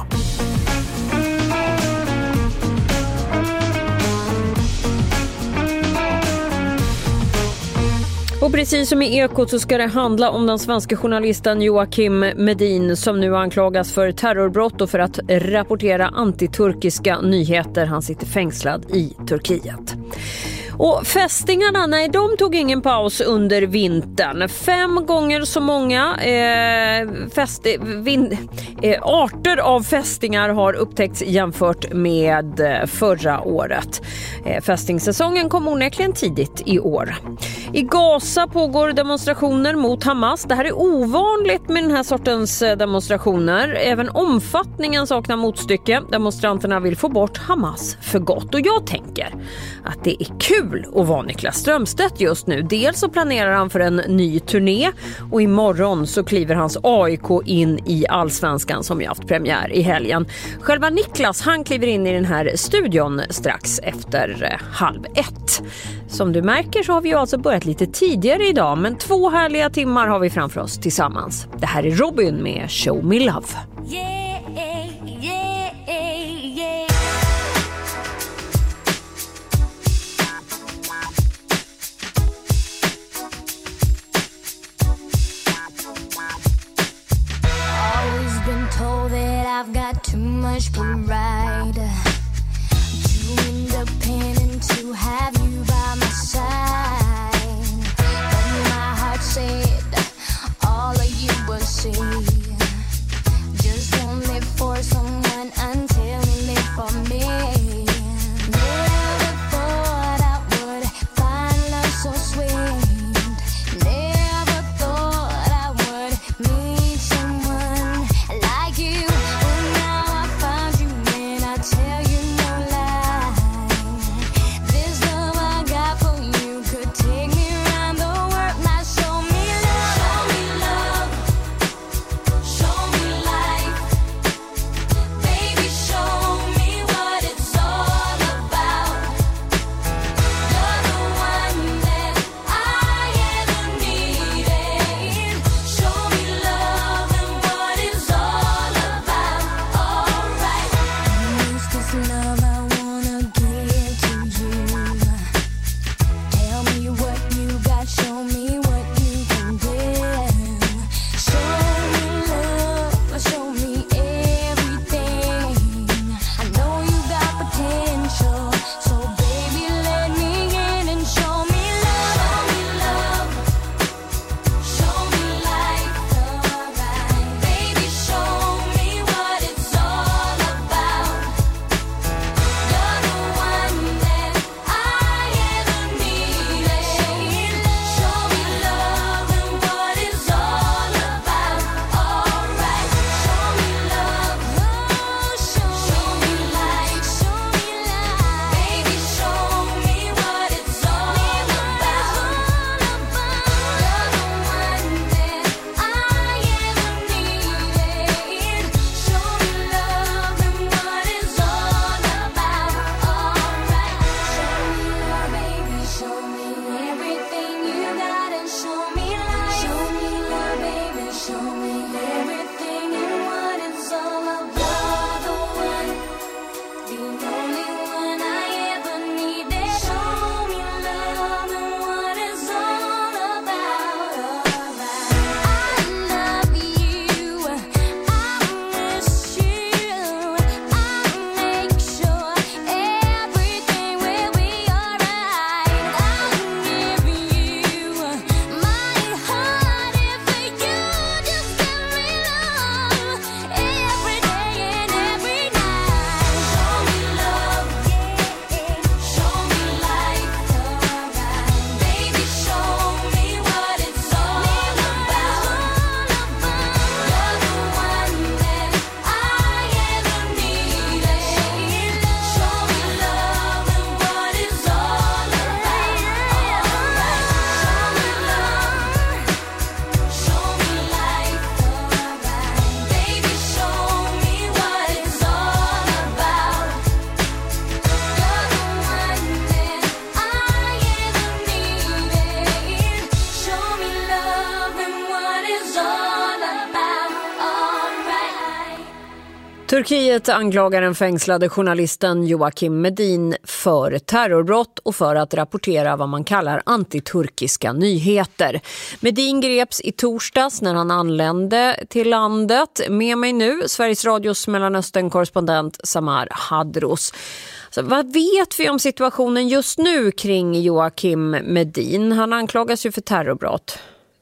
Och precis som i Ekot så ska det handla om den svenska journalisten Joakim Medin som nu anklagas för terrorbrott och för att rapportera antiturkiska nyheter. Han sitter fängslad i Turkiet. Och fästingarna, nej, de tog ingen paus under vintern. Fem gånger så många eh, fäst, vin, eh, arter av fästingar har upptäckts jämfört med förra året. Eh, fästingssäsongen kom onekligen tidigt i år. I Gaza pågår demonstrationer mot Hamas. Det här är ovanligt med den här sortens demonstrationer. Även omfattningen saknar motstycke. Demonstranterna vill få bort Hamas för gott. Och jag tänker att det är kul kul att vara Niklas Strömstedt just nu. Dels så planerar han för en ny turné och imorgon så kliver hans A I K in i Allsvenskan som ju haft premiär i helgen. Själva Niklas, han kliver in i den här studion strax efter eh, halv ett. Som du märker så har vi ju alltså börjat lite tidigare idag, men två härliga timmar har vi framför oss tillsammans. Det här är Robin med Show Me Love. Yeah, yeah, yeah. Always been told that I've got too much pride, too independent to have you by my side. But my heart said all of you will see. Just won't live for someone until you live for me. Never thought I would find love so sweet. Never thought I would meet someone like you. But now I found you and I tell you no lie. This love I got for you could take me around the world. Now show me love, show me love, show me life. Baby, show me what it's all about. You're the one that I ever needed. Show me love and what it's all about. Alright. Use this love I wanna give to you. Tell me what you got, show me what you can give. Show me love, show me everything. I know you got potential, so baby let me in and show me love. Show me love, show me life. Alright, baby, show me what it's all about. You're the one that I ever needed. Show me love and what it's all about. Alright, show me love, oh, show me life, show me life. Baby, show me what it's all about. You're the one that I ever needed. Show me love and what it's all about. Alright, show me love, baby, show me everything you got and show me life. Show me love, baby, show me everything and what it's all about. You're the one, the only one I ever needed. Show me love and what it's all about. Alright, I love you, I miss you, I make sure everything will be alright. I'll give you my heart if you just give me love every day and every night. Show me love, yeah, show me life. Alright, baby, show me what it's all about. You're the one that I ever needed. Show me love and what it's all about. Alright, show me love, show me life. Alright, baby, show me what it's all about. You're the one that I ever needed. Show me love and what it's all about. Alright. Turkiet anklagar den fängslade journalisten Joakim Medin för terrorbrott och för att rapportera vad man kallar antiturkiska nyheter. Medin greps i torsdags när han anlände till landet. Med mig nu Sveriges Radios Mellanöstern-korrespondent Samar Hadros. Så vad vet vi om situationen just nu kring Joakim Medin? Han anklagas ju för terrorbrott.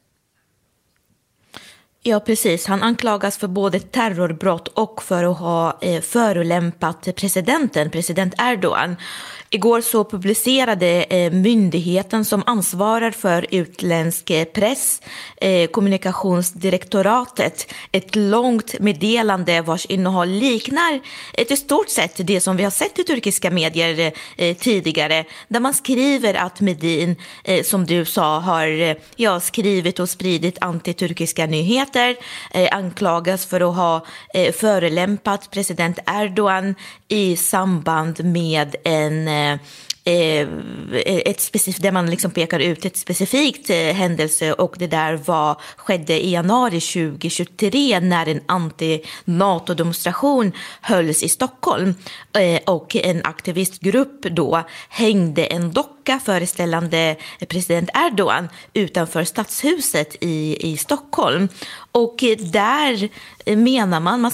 Ja, precis. Han anklagas för både terrorbrott och för att ha eh, förolämpat presidenten, president Erdogan. Igår så publicerade eh, myndigheten som ansvarar för utländsk eh, press, eh, kommunikationsdirektoratet, ett långt meddelande vars innehåll liknar ett i stort sett det som vi har sett i turkiska medier eh, tidigare, där man skriver att Medin, eh, som du sa, har eh, ja, skrivit och spridit antiturkiska nyheter, eh, anklagas för att ha eh, förelämpat president Erdogan i samband med en eh, ett specifikt, där man liksom pekar ut ett specifikt eh, händelse, och det där var, skedde i januari tjugohundratjugotre när en anti-NATO-demonstration hölls i Stockholm eh, och en aktivistgrupp då hängde en docka föreställande president Erdogan utanför stadshuset i, i Stockholm. Och där menar man, man